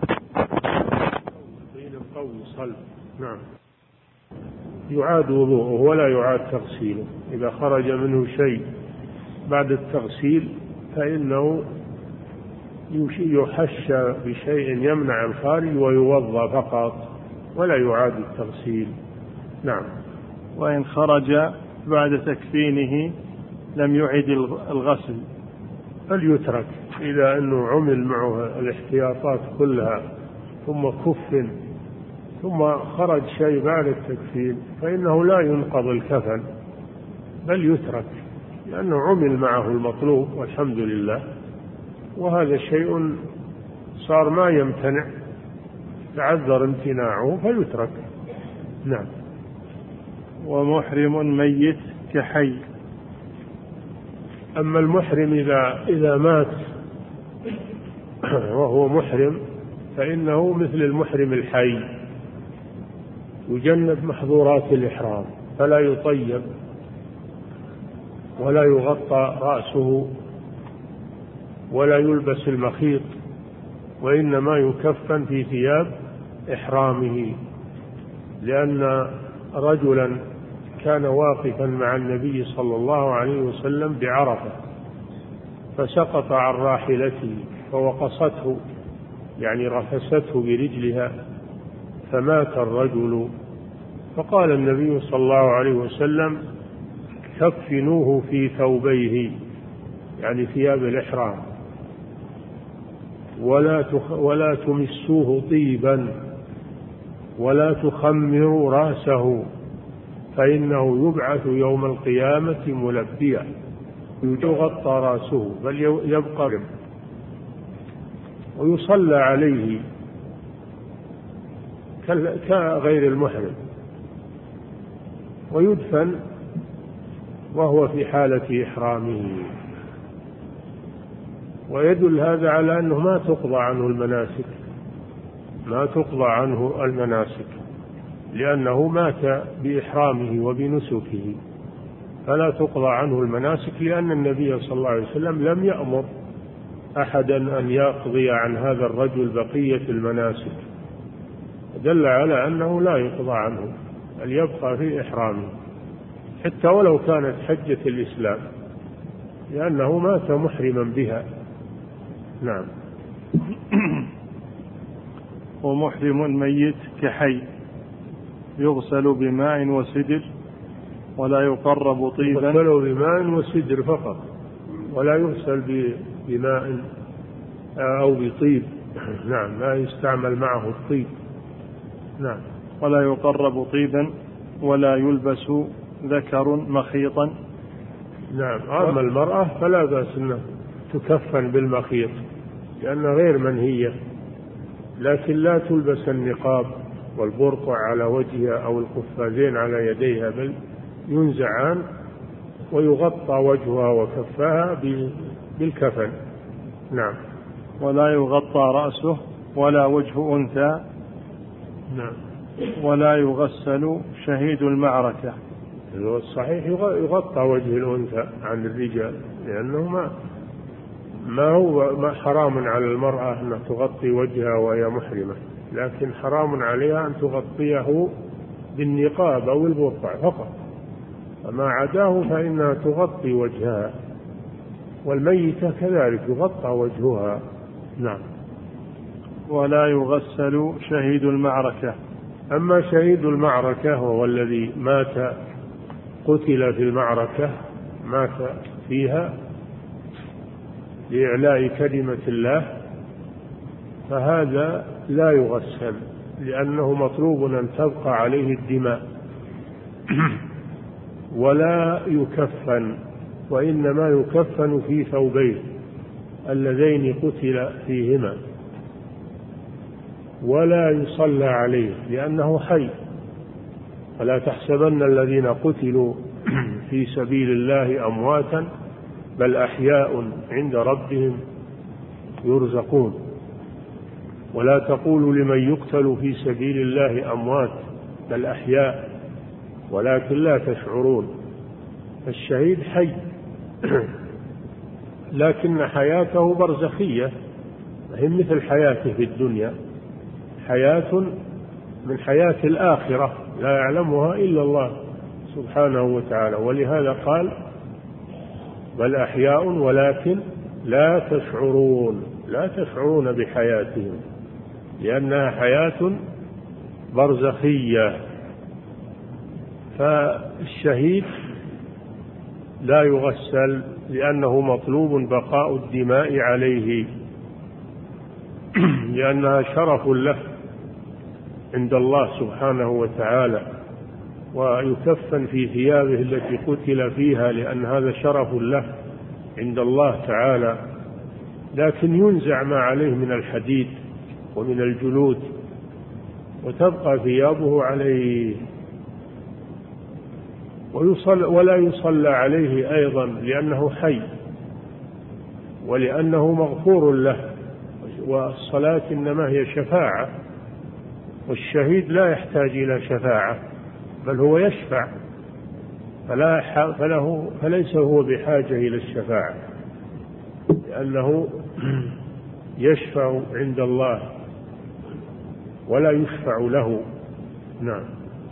طين قوي صلب. نعم. يعاد وضوءه ولا يعاد تغسيله. إذا خرج منه شيء بعد التغسيل فإنه يحشى بشيء يمنع الخارج ويوضأ فقط ولا يعاد التغسيل. نعم. وإن خرج بعد تكفينه لم يعد الغسل، فليترك. إذا أنه عمل معه الاحتياطات كلها ثم كفن ثم خرج شيء بعد التكفين فإنه لا ينقض الكفن بل يترك، لأنه عمل معه المطلوب والحمد لله، وهذا شيء صار ما يمتنع، تعذر امتناعه فيترك. نعم. ومحرم ميت كحي. أما المحرم إذا مات وهو محرم فإنه مثل المحرم الحي، يجنب محظورات الإحرام، فلا يطيب ولا يغطى رأسه ولا يلبس المخيط، وإنما يكفن في ثياب إحرامه. لأن رجلا كان واقفا مع النبي صلى الله عليه وسلم بعرفة فسقط عن راحلته فوقصته يعني رفسته برجلها فمات الرجل، فقال النبي صلى الله عليه وسلم كفنوه في ثوبيه يعني ثياب الإحرام ولا تمسوه طيبا ولا تخمروا رأسه فإنه يبعث يوم القيامة ملبيا، يغطى رأسه بل يبقى ويصلى عليه كغير المحرم، ويدفن وهو في حالة إحرامه. ويدل هذا على أنه ما تقضى عنه المناسك، ما تقضى عنه المناسك لأنه مات بإحرامه وبنسكه، فلا تقضى عنه المناسك، لأن النبي صلى الله عليه وسلم لم يأمر أحدا أن يقضي عن هذا الرجل بقية المناسك، دل على أنه لا يقضى عنه بل يبقى في إحرامه حتى ولو كانت حجة الإسلام، لأنه مات محرما بها. نعم. ومحرم ميت كحي يغسل بماء وسدر ولا يقرب طيبا. يغسل بماء وسدر فقط ولا يغسل بماء أو بطيب. نعم، لا يستعمل معه الطيب. نعم. ولا يقرب طيبا ولا يلبس ذكر مخيطا. نعم. أما المرأة فلا بأس أنها تكفن بالمخيط لأنها غير منهية، لكن لا تلبس النقاب والبرقع على وجهها أو القفازين على يديها، بل ينزعان ويغطى وجهها وكفها بالكفن. نعم. ولا يغطى رأسه ولا وجه أنثى. نعم. ولا يغسل شهيد المعركة. الصحيح يغطى وجه الأنثى عن الرجال، لأنه ما هو حرام على المرأة أن تغطي وجهها وهي محرمة، لكن حرام عليها أن تغطيه بالنقاب أو البرقع فقط، وما عداه فإنها تغطي وجهها، والميتة كذلك يغطى وجهها. نعم. ولا يغسل شهيد المعركة. أما شهيد المعركة وهو الذي قتل في المعركة، مات فيها لإعلاء كلمة الله، فهذا لا يغسل، لأنه مطلوب أن تبقى عليه الدماء، ولا يكفن، وإنما يكفن في ثوبيه اللذين قتل فيهما، ولا يصلى عليه لأنه حي. فلا تحسبن الذين قتلوا في سبيل الله أمواتا بل أحياء عند ربهم يرزقون. ولا تقولوا لمن يقتل في سبيل الله أموات بل أحياء ولكن لا تشعرون. الشهيد حي لكن حياته برزخية، هي مثل حياته في الدنيا، حياة من حياة الآخرة لا يعلمها إلا الله سبحانه وتعالى. ولهذا قال بل أحياء ولكن لا تشعرون بحياتهم، لأنها حياة برزخية. فالشهيد لا يغسل لأنه مطلوب بقاء الدماء عليه، لأنها شرف له عند الله سبحانه وتعالى، ويكفن في ثيابه التي قتل فيها، لأن هذا شرف له عند الله تعالى. لكن ينزع ما عليه من الحديد ومن الجلود وتبقى ثيابه عليه، ولا يصلى عليه أيضا لأنه حي، ولأنه مغفور له، والصلاة إنما هي شفاعة، والشهيد لا يحتاج إلى شفاعة بل هو يشفع، فليس هو بحاجة إلى الشفاعة، لأنه يشفع عند الله ولا يشفع له. نعم.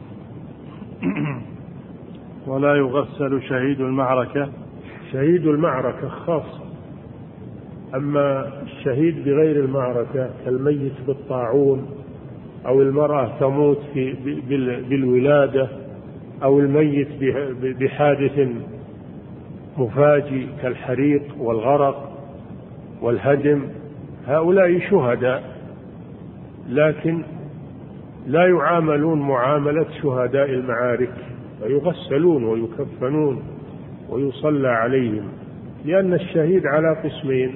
ولا يغسل شهيد المعركة. شهيد المعركة خاص، أما الشهيد بغير المعركة كالميت بالطاعون، أو المرأة تموت بالولادة، أو الميت بحادث مفاجئ كالحريق والغرق والهدم، هؤلاء شهداء، لكن لا يعاملون معاملة شهداء المعارك، فيغسلون ويكفنون ويصلى عليهم، لأن الشهيد على قسمين: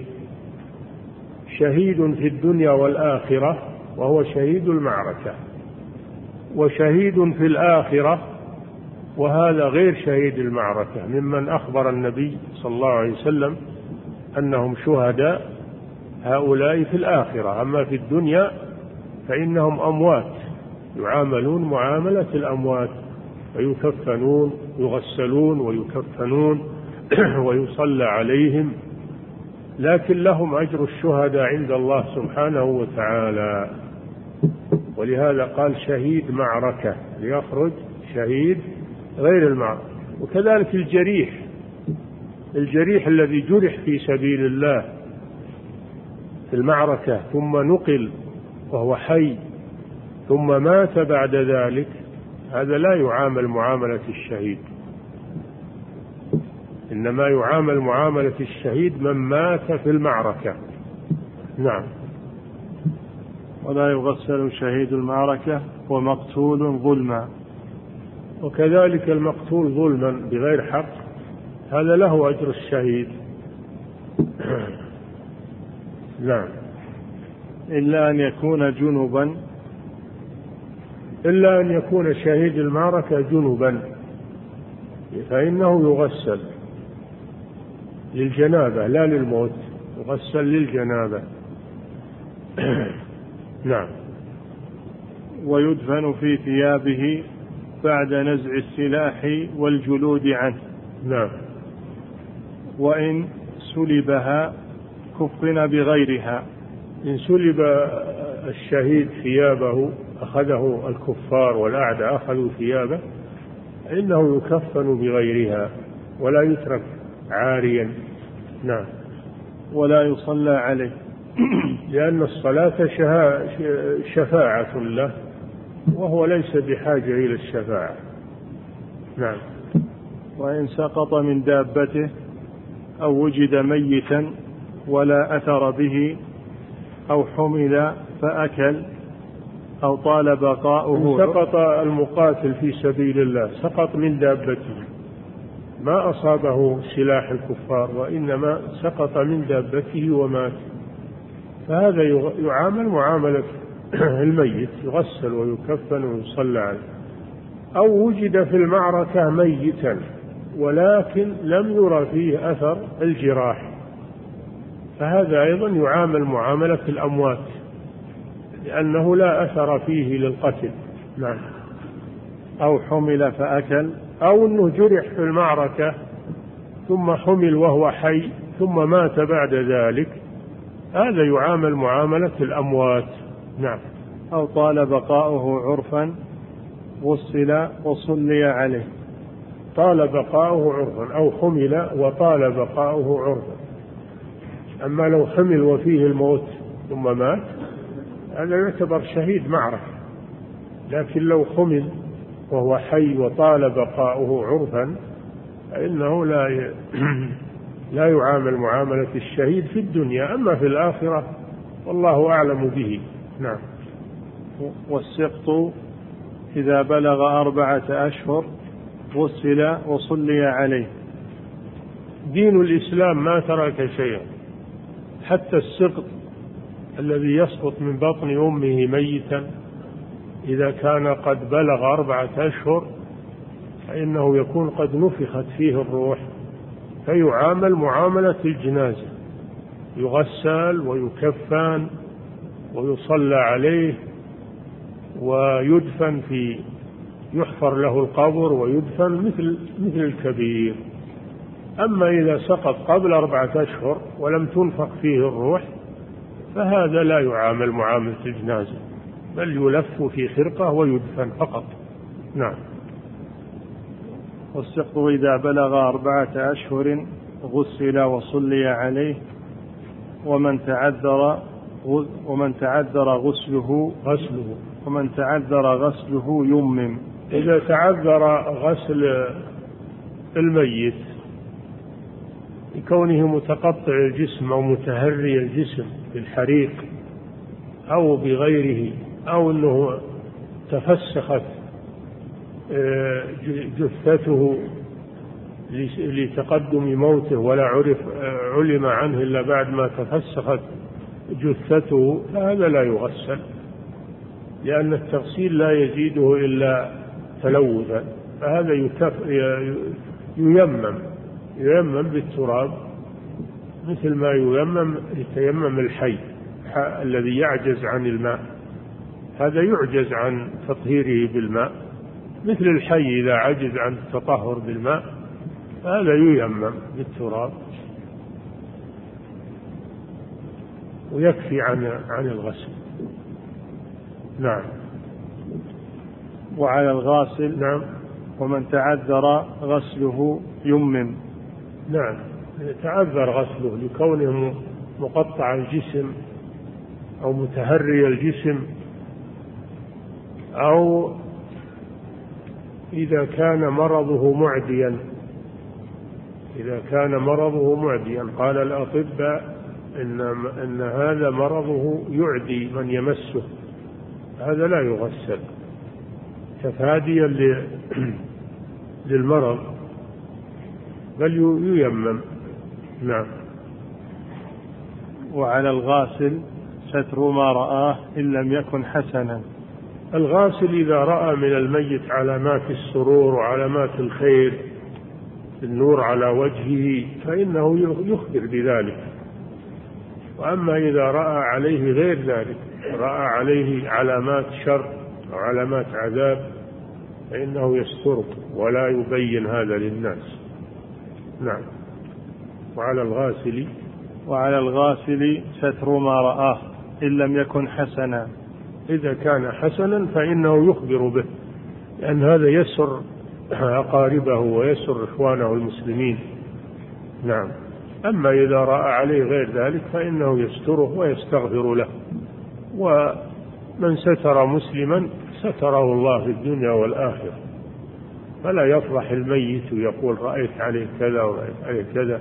شهيد في الدنيا والآخرة وهو شهيد المعركة، وشهيد في الآخرة وهذا غير شهيد المعركة، ممن أخبر النبي صلى الله عليه وسلم أنهم شهداء، هؤلاء في الآخرة. أما في الدنيا فإنهم أموات، يعاملون معاملة الأموات، ويكفنون، يغسلون ويكفنون ويصلى عليهم، لكن لهم أجر الشهداء عند الله سبحانه وتعالى. ولهذا قال شهيد معركة، ليخرج شهيد غير المعركة. وكذلك الجريح الذي جرح في سبيل الله في المعركة ثم نقل وهو حي ثم مات بعد ذلك، هذا لا يعامل معاملة الشهيد، إنما يعامل معاملة الشهيد من مات في المعركة. نعم. ولا يغسل شهيد المعركة ومقتول ظلما. وكذلك المقتول ظلما بغير حق، هذا له أجر الشهيد. نعم. إلا أن يكون جنبا. إلا أن يكون شهيد المعركة جنبا، فإنه يغسل للجنابة لا للموت، يغسل للجنابة. نعم. ويدفن في ثيابه بعد نزع السلاح والجلود عنه. نعم. وإن سلبها كفن بغيرها. إن سلب الشهيد ثيابه، أخذه الكفار والأعداء أخذوا ثيابه، إنه يكفن بغيرها ولا يترك عاريا. نعم. ولا يصلى عليه. لأن الصلاة شفاعة له، وهو ليس بحاجة إلى الشفاعة. نعم. وإن سقط من دابته أو وجد ميتا ولا أثر به أو حمل فأكل أو طال بقاؤه. سقط المقاتل في سبيل الله، سقط من دابته، ما أصابه سلاح الكفار، وإنما سقط من دابته ومات، فهذا يعامل معاملة الميت، يغسل ويكفن ويصلى عليه. أو وجد في المعركة ميتا ولكن لم يرى فيه أثر الجراح، فهذا أيضا يعامل معاملة الأموات، لأنه لا أثر فيه للقتل. نعم. أو حمل فأكل، أو أنه جرح في المعركة ثم حمل وهو حي ثم مات بعد ذلك، هذا يعامل معاملة الأموات. نعم. أو طال بقاؤه عرفا غسل وصلي عليه. طال بقاؤه عرفا، أو حمل وطال بقاؤه عرفا. أما لو حمل وفيه الموت ثم مات، هذا يعتبر شهيد معركة. لكن لو حمل وهو حي وطال بقاؤه عرفا فإنه لا يعامل معاملة الشهيد في الدنيا، أما في الآخرة والله أعلم به. نعم. والسقط إذا بلغ 4 أشهر غسل وصلي عليه. دين الإسلام ما ترك شيئا، حتى السقط الذي يسقط من بطن أمه ميتا إذا كان قد بلغ 4 أشهر فإنه يكون قد نفخت فيه الروح، فيعامل معاملة الجنازة، يغسل ويكفن ويصلى عليه ويدفن يحفر له القبر ويدفن مثل الكبير. أما إذا سقط قبل 4 أشهر ولم تنفخ فيه الروح فهذا لا يعامل معاملة الجنازة، بل يلف في خرقة ويدفن فقط. نعم. والسقط إذا بلغ 4 أشهر غسل وصلي عليه. ومن تعذر غسله يمم. إذا تعذر غسل الميت لكونه متقطع الجسم أو متهري الجسم بالحريق أو بغيره، أو أنه تفسخت جثته لتقدم موته ولا علم عنه إلا بعد ما تفسخت جثته، فهذا لا يغسل، لأن التغسيل لا يزيده إلا تلوثا، فهذا ييمم بالتراب مثل ما يتيمم الحي الذي يعجز عن الماء، هذا يعجز عن تطهيره بالماء، مثل الحي إذا عجز عن التطهر بالماء هذا ييمم بالتراب ويكفي عن الغسل. نعم. وعلى الغاسل. نعم. ومن تعذر غسله يمم. نعم. تعذر غسله لكونه مقطع الجسم أو متهري الجسم، أو إذا كان مرضه معديا، قال الأطباء إن هذا مرضه يعدي من يمسه، هذا لا يغسل تفاديا للمرض، بل ييمم. نعم. وعلى الغاسل ستر ما رآه إن لم يكن حسنا. الغاسل إذا رأى من الميت علامات السرور وعلامات الخير، النور على وجهه، فإنه يخبر بذلك. وأما إذا رأى عليه غير ذلك، رأى عليه علامات شر وعلامات عذاب، فإنه يستره ولا يبين هذا للناس. نعم. وعلى الغاسل ستر ما رآه إن لم يكن حسنا. إذا كان حسنا فإنه يخبر به، لأن هذا يسر أقاربه ويسر إخوانه المسلمين. نعم. أما إذا رأى عليه غير ذلك فإنه يستره ويستغفر له. ومن ستر مسلما ستره الله في الدنيا والآخرة، فلا يفضح الميت ويقول رأيت عليه كذا ورأيت عليه كذا.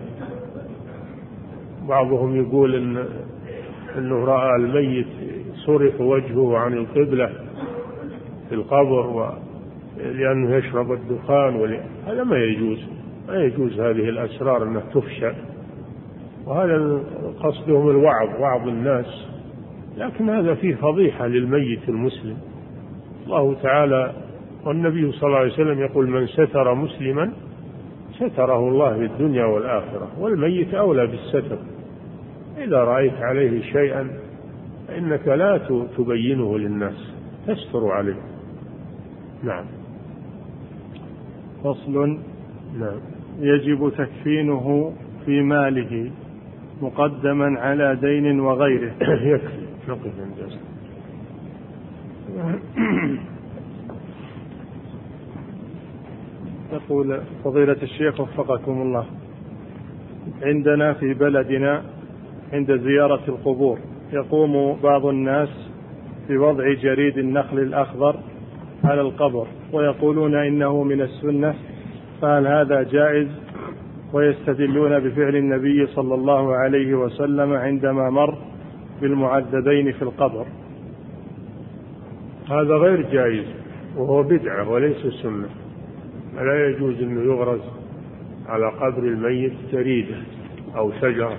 بعضهم يقول إنه رأى الميت صرف وجهه عن القبلة في القبر لأنه يشرب الدخان، هذا ما يجوز هذه الأسرار أنها تفشى، وهذا قصدهم الوعظ، وعظ الناس، لكن هذا فيه فضيحة للميت المسلم. الله تعالى والنبي صلى الله عليه وسلم يقول من ستر مسلما ستره الله في الدنيا والآخرة، والميت أولى بالستر. إذا رأيت عليه شيئا فإنك لا تبينه للناس، تستر عليه. نعم. فصل. نعم. يجب تكفينه في ماله مقدما على دين وغيره. يكفي. نقف عند يقول فضيلة الشيخ وفقكم الله: عندنا في بلدنا عند زيارة القبور يقوم بعض الناس بوضع جريد النخل الأخضر على القبر ويقولون إنه من السنة، فهل هذا جائز؟ ويستدلون بفعل النبي صلى الله عليه وسلم عندما مر بالمعذبين في القبر. هذا غير جائز وهو بدعة وليس سنة. لا يجوز أنه يغرز على قبر الميت جريدة أو شجرة،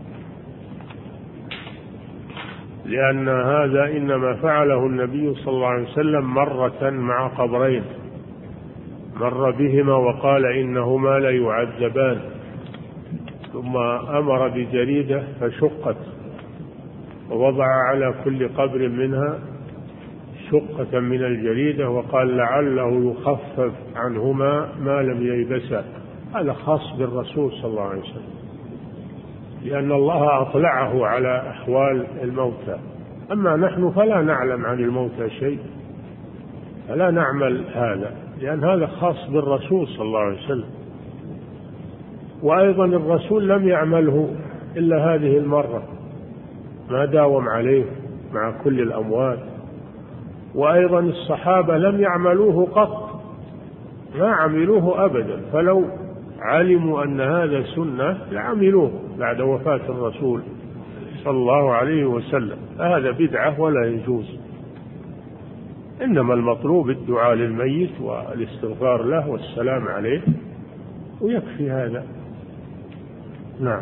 لأن هذا إنما فعله النبي صلى الله عليه وسلم مرة مع قبرين، مر بهما وقال إنهما لا يعذبان، ثم أمر بجريدة فشقت ووضع على كل قبر منها شقة من الجريدة وقال لعله يخفف عنهما ما لم ييبسا. هذا خاص بالرسول صلى الله عليه وسلم، لأن الله أطلعه على أحوال الموتى. أما نحن فلا نعلم عن الموتى شيء، فلا نعمل هذا، لأن هذا خاص بالرسول صلى الله عليه وسلم. وأيضا الرسول لم يعمله إلا هذه المرة، ما داوم عليه مع كل الأموات. وأيضا الصحابة لم يعملوه قط، ما عملوه أبدا، فلو علموا أن هذا سنة لعملوه بعد وفاة الرسول صلى الله عليه وسلم. هذا بدعة ولا يجوز. إنما المطلوب الدعاء للميت والاستغفار له والسلام عليه، ويكفي هذا. نعم.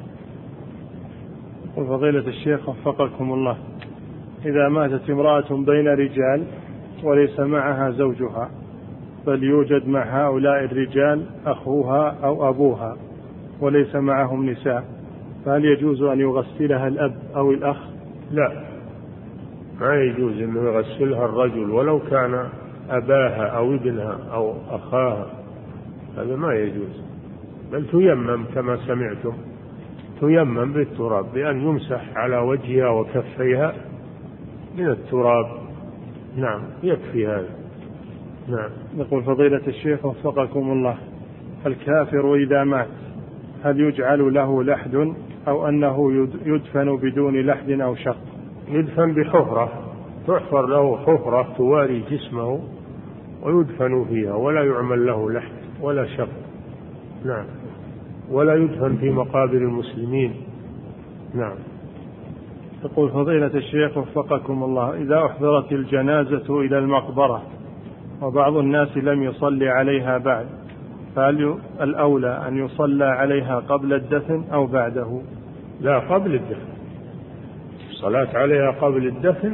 وفضيلة الشيخ وفقكم الله: إذا ماتت امرأة بين رجال وليس معها زوجها، بل يوجد مع هؤلاء الرجال أخوها أو أبوها وليس معهم نساء، فهل يجوز أن يغسلها الأب أو الأخ؟ لا، ما يجوز أن يغسلها الرجل ولو كان أباها أو ابنها أو أخاها، هذا ما يجوز. بل تيمم كما سمعتم، تيمم بالتراب بأن يمسح على وجهها وكفيها من التراب. نعم، يكفي هذا. نعم. يقول فضيلة الشيخ وفقكم الله: الكافر إذا مات هل يجعل له لحد أو أنه يدفن بدون لحد أو شق؟ يدفن بحفرة، تحفر له حفرة تواري جسمه ويدفن فيها، ولا يعمل له لحد ولا شق. نعم. ولا يدفن في مقابر المسلمين. نعم. يقول فضيلة الشيخ وفقكم الله: إذا أحضرت الجنازة إلى المقبرة وبعض الناس لم يصلي عليها بعد، فهل الأولى أن يصلى عليها قبل الدفن أو بعده؟ لا، قبل الدفن. الصلاة عليها قبل الدفن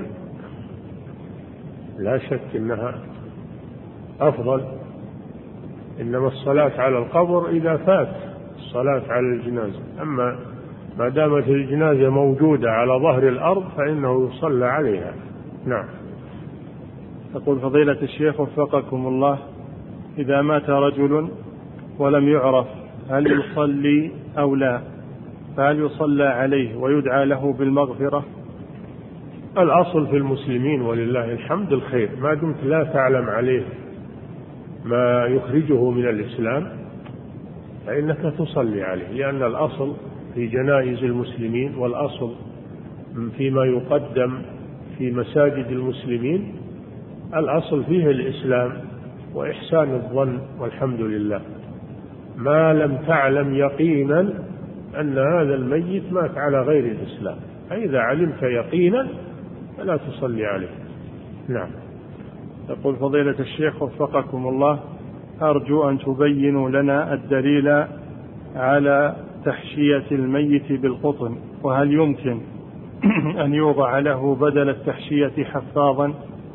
لا شك أنها أفضل، إنما الصلاة على القبر إذا فات الصلاة على الجنازة. أما ما دامت الجنازة موجودة على ظهر الأرض فإنه يصلى عليها. نعم. يقول فضيلة الشيخ وفقكم الله: إذا مات رجل ولم يعرف هل يصلي أو لا، فهل يصلى عليه ويدعى له بالمغفرة؟ الأصل في المسلمين ولله الحمد الخير، ما دمت لا تعلم عليه ما يخرجه من الإسلام فإنك تصلي عليه، لأن الأصل في جنائز المسلمين والأصل فيما يقدم في مساجد المسلمين الأصل فيه الإسلام وإحسان الظن والحمد لله، ما لم تعلم يقينا أن هذا الميت مات على غير الإسلام، فإذا علمت يقينا فلا تصلي عليه. نعم. يقول فضيلة الشيخ وفقكم الله، أرجو أن تبينوا لنا الدليل على تحشية الميت بالقطن، وهل يمكن أن يوضع له بدل التحشية حفاظا؟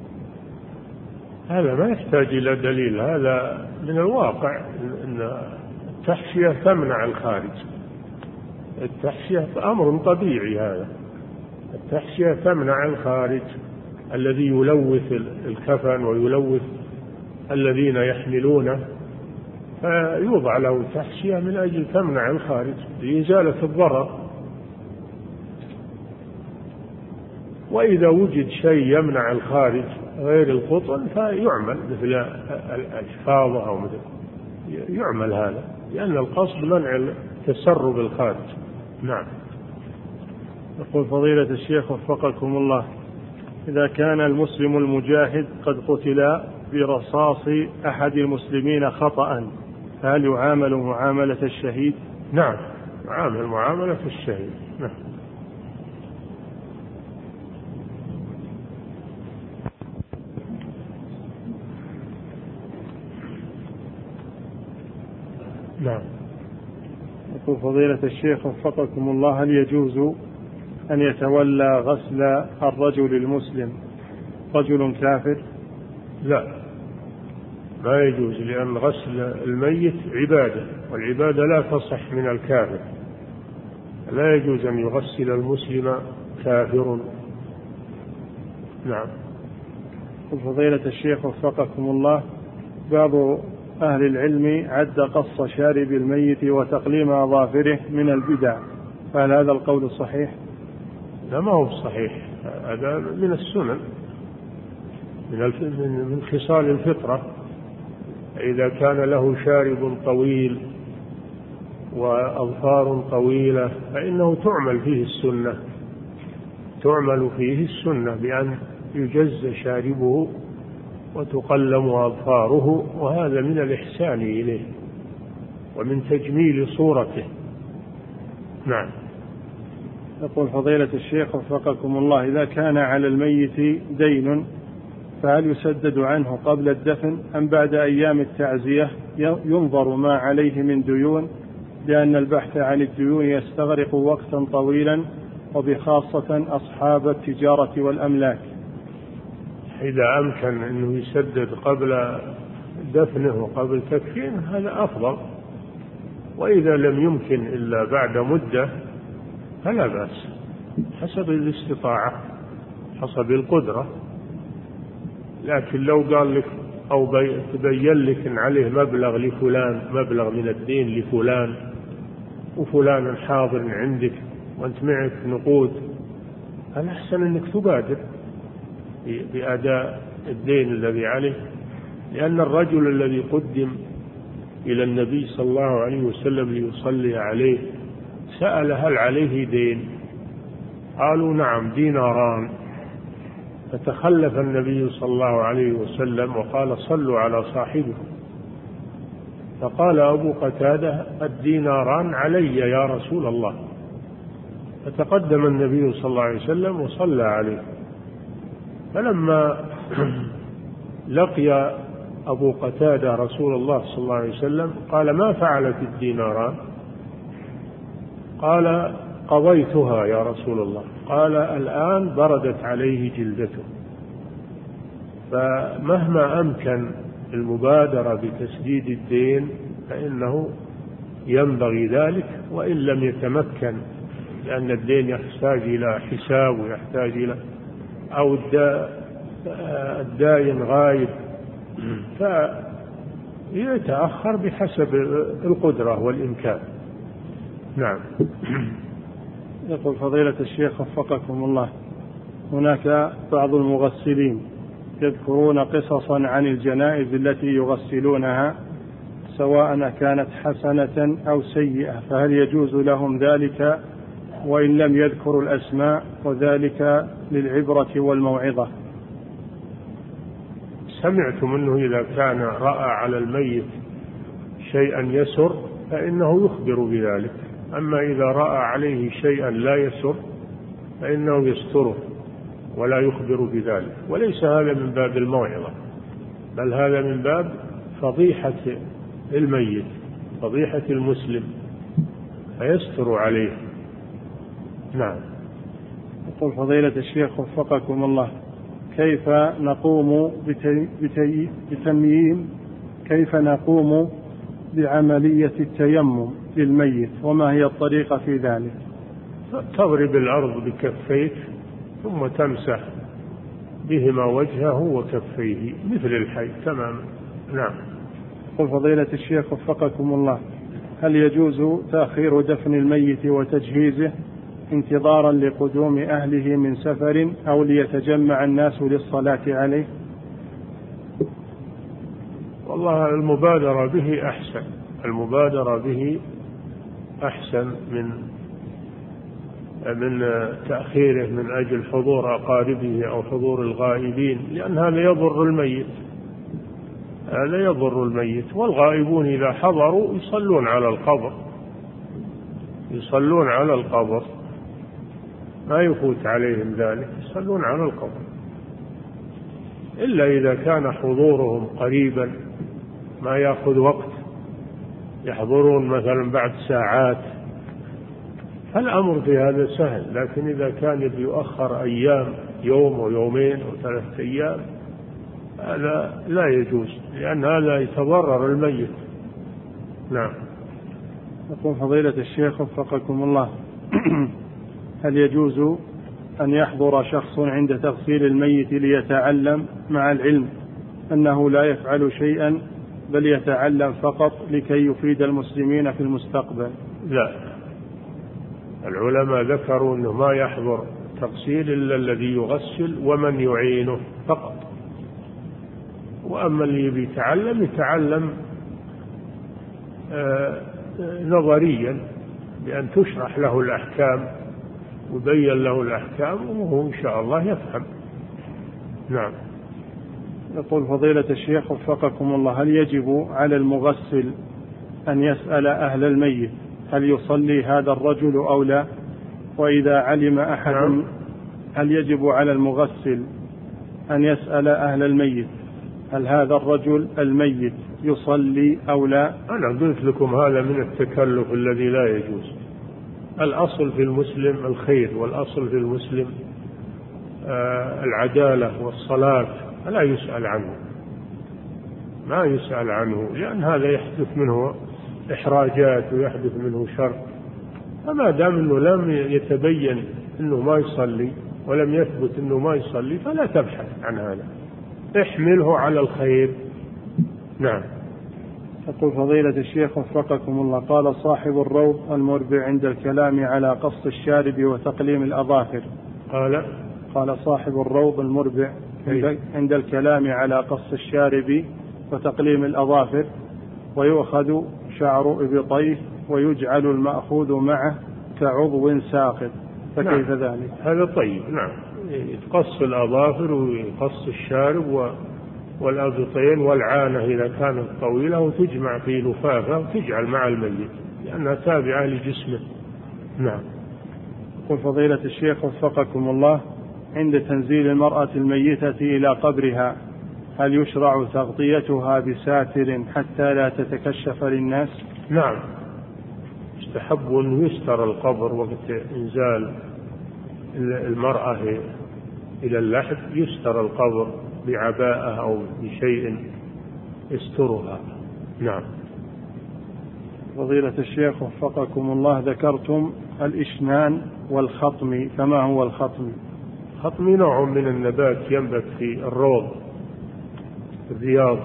هذا ما يحتاج إلى دليل، هذا من الواقع أن التحشية تمنع الخارج، التحشية أمر طبيعي، هذا التحشية تمنع الخارج الذي يلوث الكفن ويلوث الذين يحملونه، فيوضع له تحشية من أجل تمنع الخارج لإزالة الضرر. وإذا وجد شيء يمنع الخارج غير القطن فيعمل مثل الحفاظة أو مثل يعمل هذا، لأن القصد منع تسرب الخارج. نعم. يقول فضيلة الشيخ وفقكم الله، إذا كان المسلم المجاهد قد قتل برصاص أحد المسلمين خطأ، هل يعامل معاملة الشهيد؟ نعم، يعامل معاملة الشهيد. نعم. نعم. يقول فضيلة الشيخ وفقكم الله، هل يجوز أن يتولى غسل الرجل المسلم رجل كافر؟ لا، ما يجوز، لأن غسل الميت عبادة، والعبادة لا تصح من الكافر، لا يجوز أن يغسل المسلم كافر. نعم. فضيلة الشيخ وفقكم الله، بعض أهل العلم عد قص شارب الميت وتقليم أظافره من البدع، فهل هذا القول صحيح؟ لا، ما هو صحيح، هذا من السنن، من خصال الفطرة. إذا كان له شارب طويل وأظفار طويلة فإنه تعمل فيه السنة بأن يجز شاربه وتقلم أظفاره، وهذا من الإحسان إليه ومن تجميل صورته. نعم. يقول فضيلة الشيخ وفقكم الله، إذا كان على الميت دين فهل يسدد عنه قبل الدفن أم بعد أيام التعزية ينظر ما عليه من ديون، لأن البحث عن الديون يستغرق وقتا طويلا وبخاصة أصحاب التجارة والأملاك؟ إذا أمكن أنه يسدد قبل دفنه وقبل تكفينه هذا أفضل، وإذا لم يمكن إلا بعد مدة فلا بأس، حسب الاستطاعة حسب القدرة. لكن لو قال لك أو تبين لك إن عليه مبلغ لفلان، مبلغ من الدين لفلان، وفلان حاضر عندك وأنت معك نقود، الأحسن أنك تبادر بأداء الدين الذي عليه، لأن الرجل الذي قدم إلى النبي صلى الله عليه وسلم ليصلي عليه سأل هل عليه دين؟ قالوا نعم 2 دينار. فتخلف النبي صلى الله عليه وسلم وقال صلوا على صاحبه، فقال أبو قتادة 2 دينار علي يا رسول الله، فتقدم النبي صلى الله عليه وسلم وصلى عليه. فلما لقي أبو قتادة رسول الله صلى الله عليه وسلم قال ما فعلت 2 دينار؟ قال قضيتها يا رسول الله. قال الآن بردت عليه جلدته. فمهما أمكن المبادرة بتسديد الدين فإنه ينبغي ذلك، وإن لم يتمكن، لأن الدين يحتاج إلى حساب ويحتاج إلى أو الدائن غايب، فيتأخر بحسب القدرة والإمكان. نعم. يقول فضيلة الشيخ وفقكم الله، هناك بعض المغسلين يذكرون قصصا عن الجنائز التي يغسلونها سواء كانت حسنة أو سيئة، فهل يجوز لهم ذلك وإن لم يذكروا الأسماء، وذلك للعبرة والموعظة؟ سمعتم أنه إذا كان رأى على الميت شيئا يسر فإنه يخبر بذلك، أما إذا رأى عليه شيئا لا يسر فإنه يستره ولا يخبر بذلك. وليس هذا من باب الموعظة، بل هذا من باب فضيحة الميت، فضيحة المسلم، فيستر عليه. نعم. يقول فضيلة الشيخ وفقكم الله: كيف نقوم بعملية التيمم للميت، وما هي الطريقة في ذلك؟ تضرب الأرض بكفيك ثم تمسح بهما وجهه وكفيه مثل الحي تماما. نعم. يقول فضيلة الشيخ وفقكم الله: هل يجوز تأخير دفن الميت وتجهيزه انتظارا لقدوم أهله من سفر أو ليتجمع الناس للصلاة عليه؟ والله المبادرة به أحسن، المبادرة به أحسن من تأخيره من أجل حضور أقاربه أو حضور الغائبين، لأن هذا يضر الميت، هذا يضر الميت. والغائبون إذا حضروا يصلون على القبر، يصلون على القبر، ما يفوت عليهم ذلك، يصلون على القبر، إلا إذا كان حضورهم قريبا ما يأخذ وقت، يحضرون مثلا بعد ساعات، فالأمر في هذا سهل. لكن إذا كان يؤخر أيام، يوم ويومين وثلاثة أيام، هذا لا يجوز، لأن هذا يتضرر الميت. نعم. يقول فضيلة الشيخ وفقكم الله: هل يجوز أن يحضر شخص عند تغسيل الميت ليتعلم، مع العلم أنه لا يفعل شيئا بل يتعلم فقط لكي يفيد المسلمين في المستقبل؟ لا، العلماء ذكروا أنه ما يحضر تغسيل إلا الذي يغسل ومن يعينه فقط، وأما اللي بيتعلم يتعلم نظريا، بأن تشرح له الأحكام وبين له الأحكام وهو إن شاء الله يفهم. نعم. يقول فضيلة الشيخ وفقكم الله: هل يجب على المغسل أن يسأل أهل الميت هل يصلي هذا الرجل أو لا؟ وإذا علم أحد نعم. هل يجب على المغسل أن يسأل أهل الميت هل هذا الرجل الميت يصلي أو لا؟ أنا قلت لكم هذا من التكلف الذي لا يجوز. الأصل في المسلم الخير، والأصل في المسلم العدالة والصلاة، فلا يسأل عنه، ما يسأل عنه، لأن هذا يحدث منه إحراجات ويحدث منه شر. فما دام أنه لم يتبين أنه ما يصلي ولم يثبت أنه ما يصلي فلا تبحث عن هذا، احمله على الخير. نعم. يقول فضيلة الشيخ وفقكم الله: قال صاحب الروض المربع عند الكلام على قص الشارب وتقليم الأظافر. قال صاحب الروض المربع عند الكلام على قص الشارب وتقليم الأظافر: ويؤخذ شعر إبطيه ويجعل المأخوذ معه كعضو ساقط، فكيف ذلك؟ هذا طيب. نعم، يتقص الأظافر ويقص الشارب والأبطين والعانة إذا كانت طويلة، وتجمع في لفافة وتجعل مع الميت لأنها تابعة لجسمه. نعم. يقول فضيلة الشيخ وفقكم الله: عند تنزيل المرأة الميتة إلى قبرها هل يشرع تغطيتها بساتر حتى لا تتكشف للناس؟ نعم، يستحب أن يستر القبر وقت إنزال المرأة إلى اللحد، يستر القبر بعباءة أو بشيء يسترها. نعم. فضيلة الشيخ وفقكم الله: ذكرتم الإشنان والخطم، فما هو الخطم؟ الخطم نوع من النبات ينبت في الروض الرياض،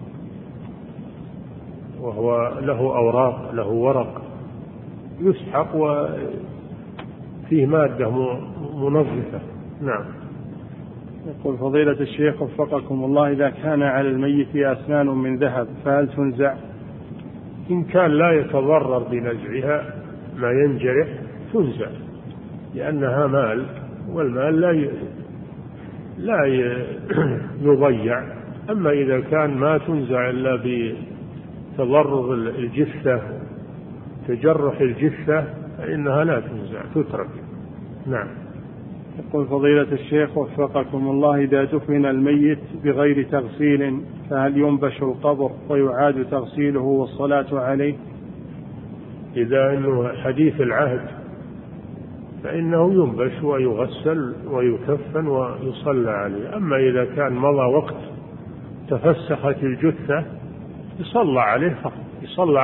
وهو له أوراق، له ورق يسحق وفيه مادة منظفة. نعم. يقول فضيلة الشيخ وفقكم الله: إذا كان على الميت أسنان من ذهب فهل تنزع؟ إن كان لا يتضرر بنزعها ما ينجرح تنزع، لأنها مال، والمال لا يضيع. أما إذا كان ما تنزع إلا بتضرر الجثة، تجرح الجثة، فإنها لا تنزع، تترك. نعم. يقول فضيلة الشيخ وفقكم الله: إذا دفن الميت بغير تغسيل فهل ينبش القبر ويعاد تغسيله والصلاة عليه؟ إذا أنه حديث العهد فإنه ينبش ويغسل ويكفن ويصلى عليه. أما إذا كان مضى وقت تفسخت الجثة يصلى عليه فقط، يصلى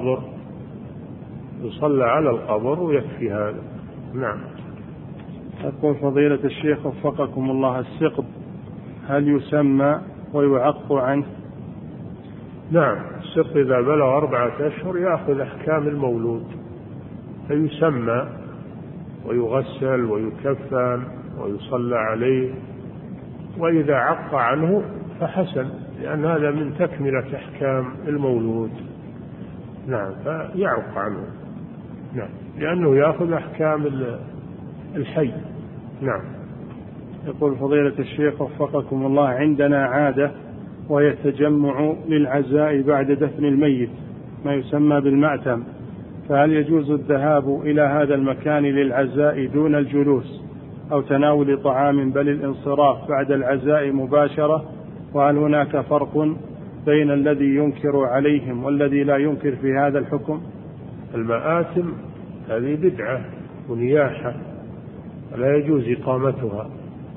على القبر ويكفي هذا. نعم. يقول فضيلة الشيخ وفقكم الله: السقط هل يسمى ويعق عنه؟ نعم، السقط إذا بلغ 4 أشهر يأخذ أحكام المولود، فيسمى ويغسل ويكفن ويصلى عليه، وإذا عق عنه فحسن، لأن هذا من تكملة أحكام المولود. نعم، فيعق عنه. نعم، لأنه يأخذ أحكام الحي. نعم. يقول فضيلة الشيخ وفقكم الله: عندنا عادة وهي التجمع للعزاء بعد دفن الميت، ما يسمى بالمأتم، فهل يجوز الذهاب إلى هذا المكان للعزاء دون الجلوس أو تناول طعام، بل الانصراف بعد العزاء مباشرة؟ وهل هناك فرق بين الذي ينكر عليهم والذي لا ينكر في هذا الحكم؟ المآتم هذه بدعة ونياحة، لا يجوز إقامتها،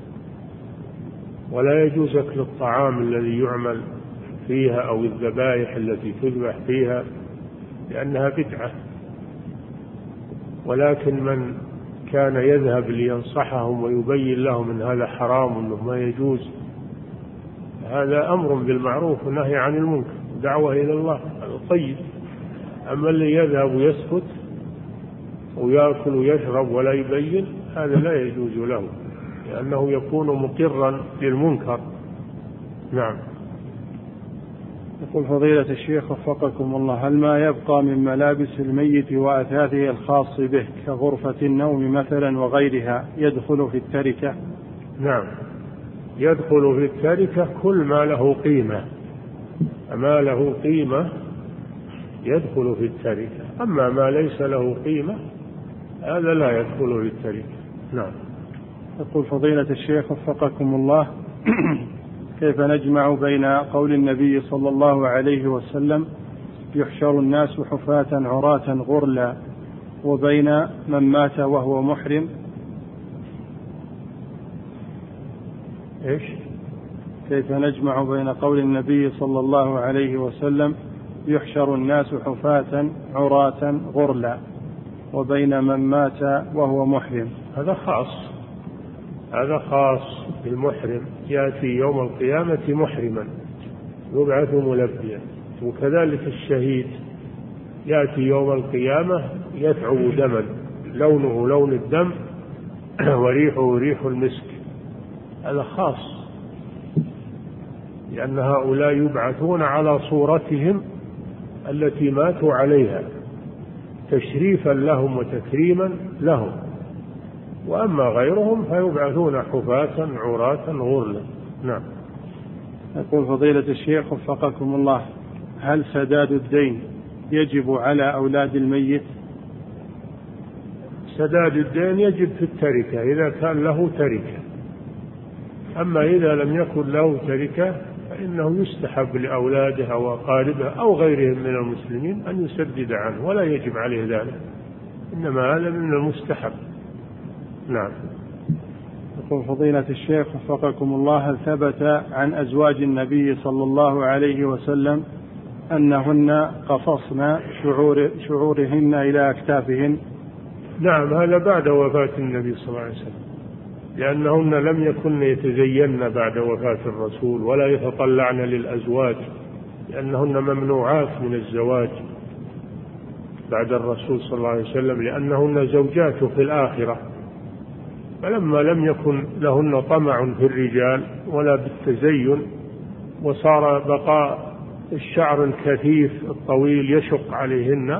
ولا يجوز أكل الطعام الذي يعمل فيها أو الذبائح التي تذبح فيها، لأنها بدعة. ولكن من كان يذهب لينصحهم ويبين لهم أن هذا حرام وأنه ما يجوز، هذا أمر بالمعروف ونهي عن المنكر، دعوة إلى الله، الطيب. أما اللي يذهب ويسكت ويأكل ويشرب ولا يبين، هذا لا يجوز له، لأنه يكون مقرا للمنكر. نعم. يقول فضيلة الشيخ وفقكم الله: هل ما يبقى من ملابس الميت وأثاثه الخاص به كغرفة النوم مثلا وغيرها يدخل في التركة؟ نعم، يدخل في التركة كل ما له قيمة، ما له قيمة يدخل في التركة، أما ما ليس له قيمة هذا لا يدخل في التركة. نعم. يقول فضيلة الشيخ وفقكم الله: كيف نجمع بين قول النبي صلى الله عليه وسلم يحشر الناس حفاة عراة غرلا وبين من مات وهو محرم؟ إيش؟ كيف نجمع بين قول النبي صلى الله عليه وسلم يحشر الناس حفاة عراة غرلا وبين من مات وهو محرم؟ هذا خاص بالمحرم، يأتي يوم القيامة محرما يبعث ملبيا. وكذلك الشهيد يأتي يوم القيامة يتعو دما، لونه لون الدم وريحه ريح المسك. هذا خاص، لأن هؤلاء يبعثون على صورتهم التي ماتوا عليها تشريفا لهم وتكريما لهم، وأما غيرهم فيبعثون حفاة عراة غرلا. نعم. يقول فضيلة الشيخ وفقكم الله: هل سداد الدين يجب على أولاد الميت؟ سداد الدين يجب في التركة إذا كان له تركة، أما إذا لم يكن له تركة فإنه يستحب لأولاده أو أقاربه أو غيرهم من المسلمين أن يسدد عنه، ولا يجب عليه ذلك، إنما هذا من المستحب. نعم. يقول فضيلة الشيخ وفقكم الله: هل ثبت عن أزواج النبي صلى الله عليه وسلم أنهن قصصن شعورهن إلى أكتافهن؟ نعم، هذا بعد وفاة النبي صلى الله عليه وسلم، لأنهن لم يكن يتزين بعد وفاة الرسول ولا يتطلعن للأزواج، لأنهن ممنوعات من الزواج بعد الرسول صلى الله عليه وسلم، لأنهن زوجاته في الآخرة. فلما لم يكن لهن طمع في الرجال ولا بالتزين، وصار بقاء الشعر الكثيف الطويل يشق عليهن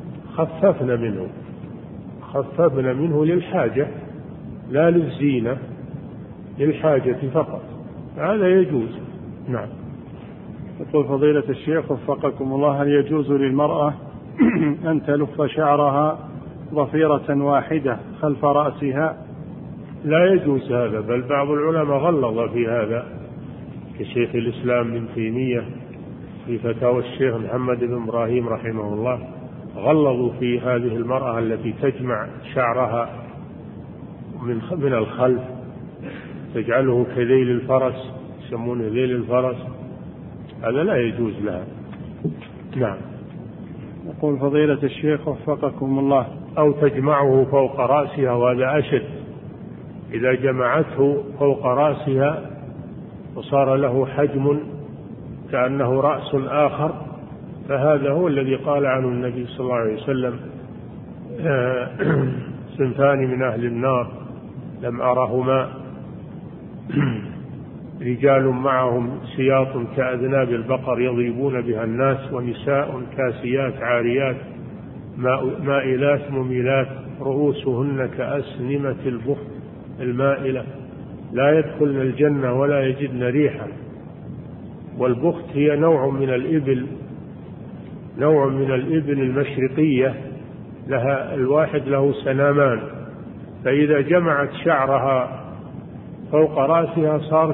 خففنا منه للحاجة لا للزينة، للحاجة فقط، هذا يجوز. نعم. يقول فضيلة الشيخ وفقكم الله: هل يجوز للمرأة أن تلف شعرها ضفيرة واحدة خلف رأسها؟ لا يجوز هذا، بل بعض العلماء غلظ في هذا كشيخ الإسلام ابن تيمية في فتاوى الشيخ محمد بن إبراهيم رحمه الله، غلظوا في هذه المرأة التي تجمع شعرها من الخلف تجعله كذيل الفرس، يسمونه ذيل الفرس، هذا لا يجوز لها. نعم. يقول فضيلة الشيخ وفقكم الله: أو تجمعه فوق رأسها، وهذا أشد، إذا جمعته فوق رأسها وصار له حجم كأنه رأس آخر، فهذا هو الذي قال عنه النبي صلى الله عليه وسلم: صنفان من أهل النار لم أرهما، رجال معهم سياط كأذناب البقر يضربون بها الناس، ونساء كاسيات عاريات مائلات مميلات رؤوسهن كأسنمة البخت المائلة لا يدخلن الجنة ولا يجدن ريحا. والبخت هي نوع من الإبل المشرقية، لها الواحد له سنامان، فإذا جمعت شعرها فوق رأسها صار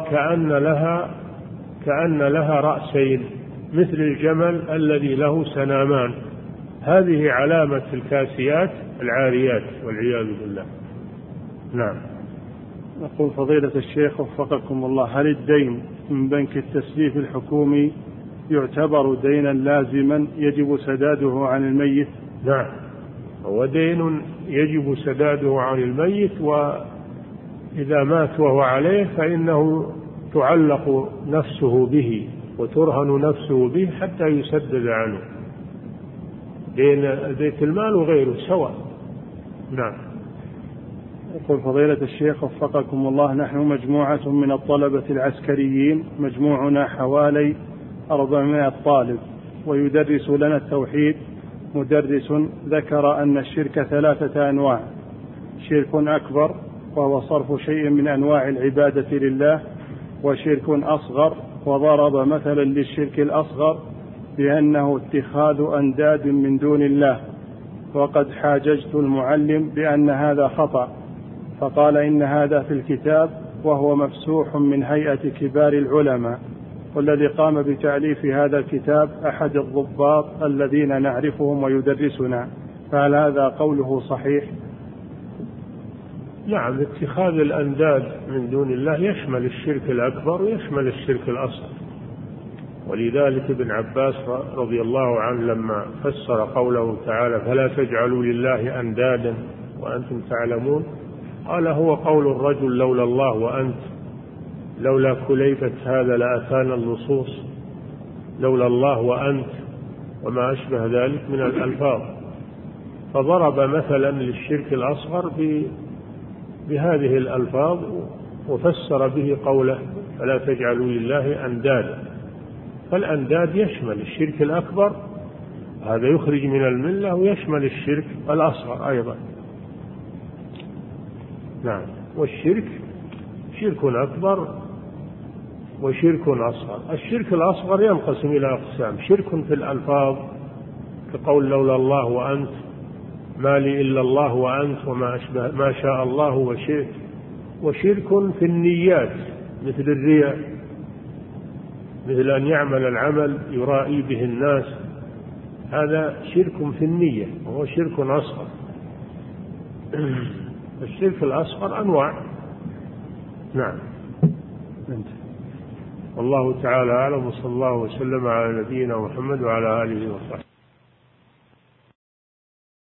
كأن لها رأسين مثل الجمل الذي له سنامان. هذه علامة الكاسيات العاريات والعياذ بالله. نعم. يقول فضيلة الشيخ وفقكم الله: هل الدين من بنك التسليف الحكومي يعتبر دينا لازما يجب سداده عن الميت؟ نعم، هو دين يجب سداده عن الميت، وإذا مات وهو عليه فإنه تعلق نفسه به وترهن نفسه به حتى يسدد عنه. بين بيت المال وغيره سواء. نعم. يقول فضيلة الشيخ وفقكم الله: نحن مجموعة من الطلبة العسكريين، مجموعنا حوالي 400 طالب، ويدرس لنا التوحيد مدرس ذكر أن الشرك 3 أنواع: شرك أكبر وهو صرف شيء من أنواع العبادة لله، وشرك أصغر، وضرب مثلا للشرك الأصغر بأنه اتخاذ أنداد من دون الله. وقد حاججت المعلم بأن هذا خطأ، فقال إن هذا في الكتاب وهو مفسوح من هيئة كبار العلماء، والذي قام بتأليف هذا الكتاب أحد الضباط الذين نعرفهم ويدرسنا، فهل هذا قوله صحيح؟ نعم، اتخاذ الأنداد من دون الله يشمل الشرك الأكبر ويشمل الشرك الأصغر، ولذلك ابن عباس رضي الله عنه لما فسر قوله تعالى: فلا تجعلوا لله أندادا وأنتم تعلمون، قال: هو قول الرجل لولا الله وأنت، لولا كليبة هذا لأتانا اللصوص، لولا الله وأنت، وما أشبه ذلك من الألفاظ. فضرب مثلا للشرك الأصغر بهذه الألفاظ وفسر به قوله: فلا تجعلوا لله أندادا. فالأنداد يشمل الشرك الأكبر، هذا يخرج من الملة، ويشمل الشرك الأصغر أيضا. نعم. والشرك شرك أكبر وشرك أصغر. الشرك الأصغر ينقسم إلى أقسام: شرك في الألفاظ كقول لولا الله وأنت، ما لي إلا الله وأنت، وما أشبه ما شاء الله وشئت. وشرك في النيات مثل الرياء، مثل أن يعمل العمل يرائي به الناس، هذا شرك في النية وهو شرك أصغر. الشرك الأصغر أنواع. نعم. والله تعالى أعلم، وصلى الله وسلم على نبينا محمد وعلى آله وصحبه.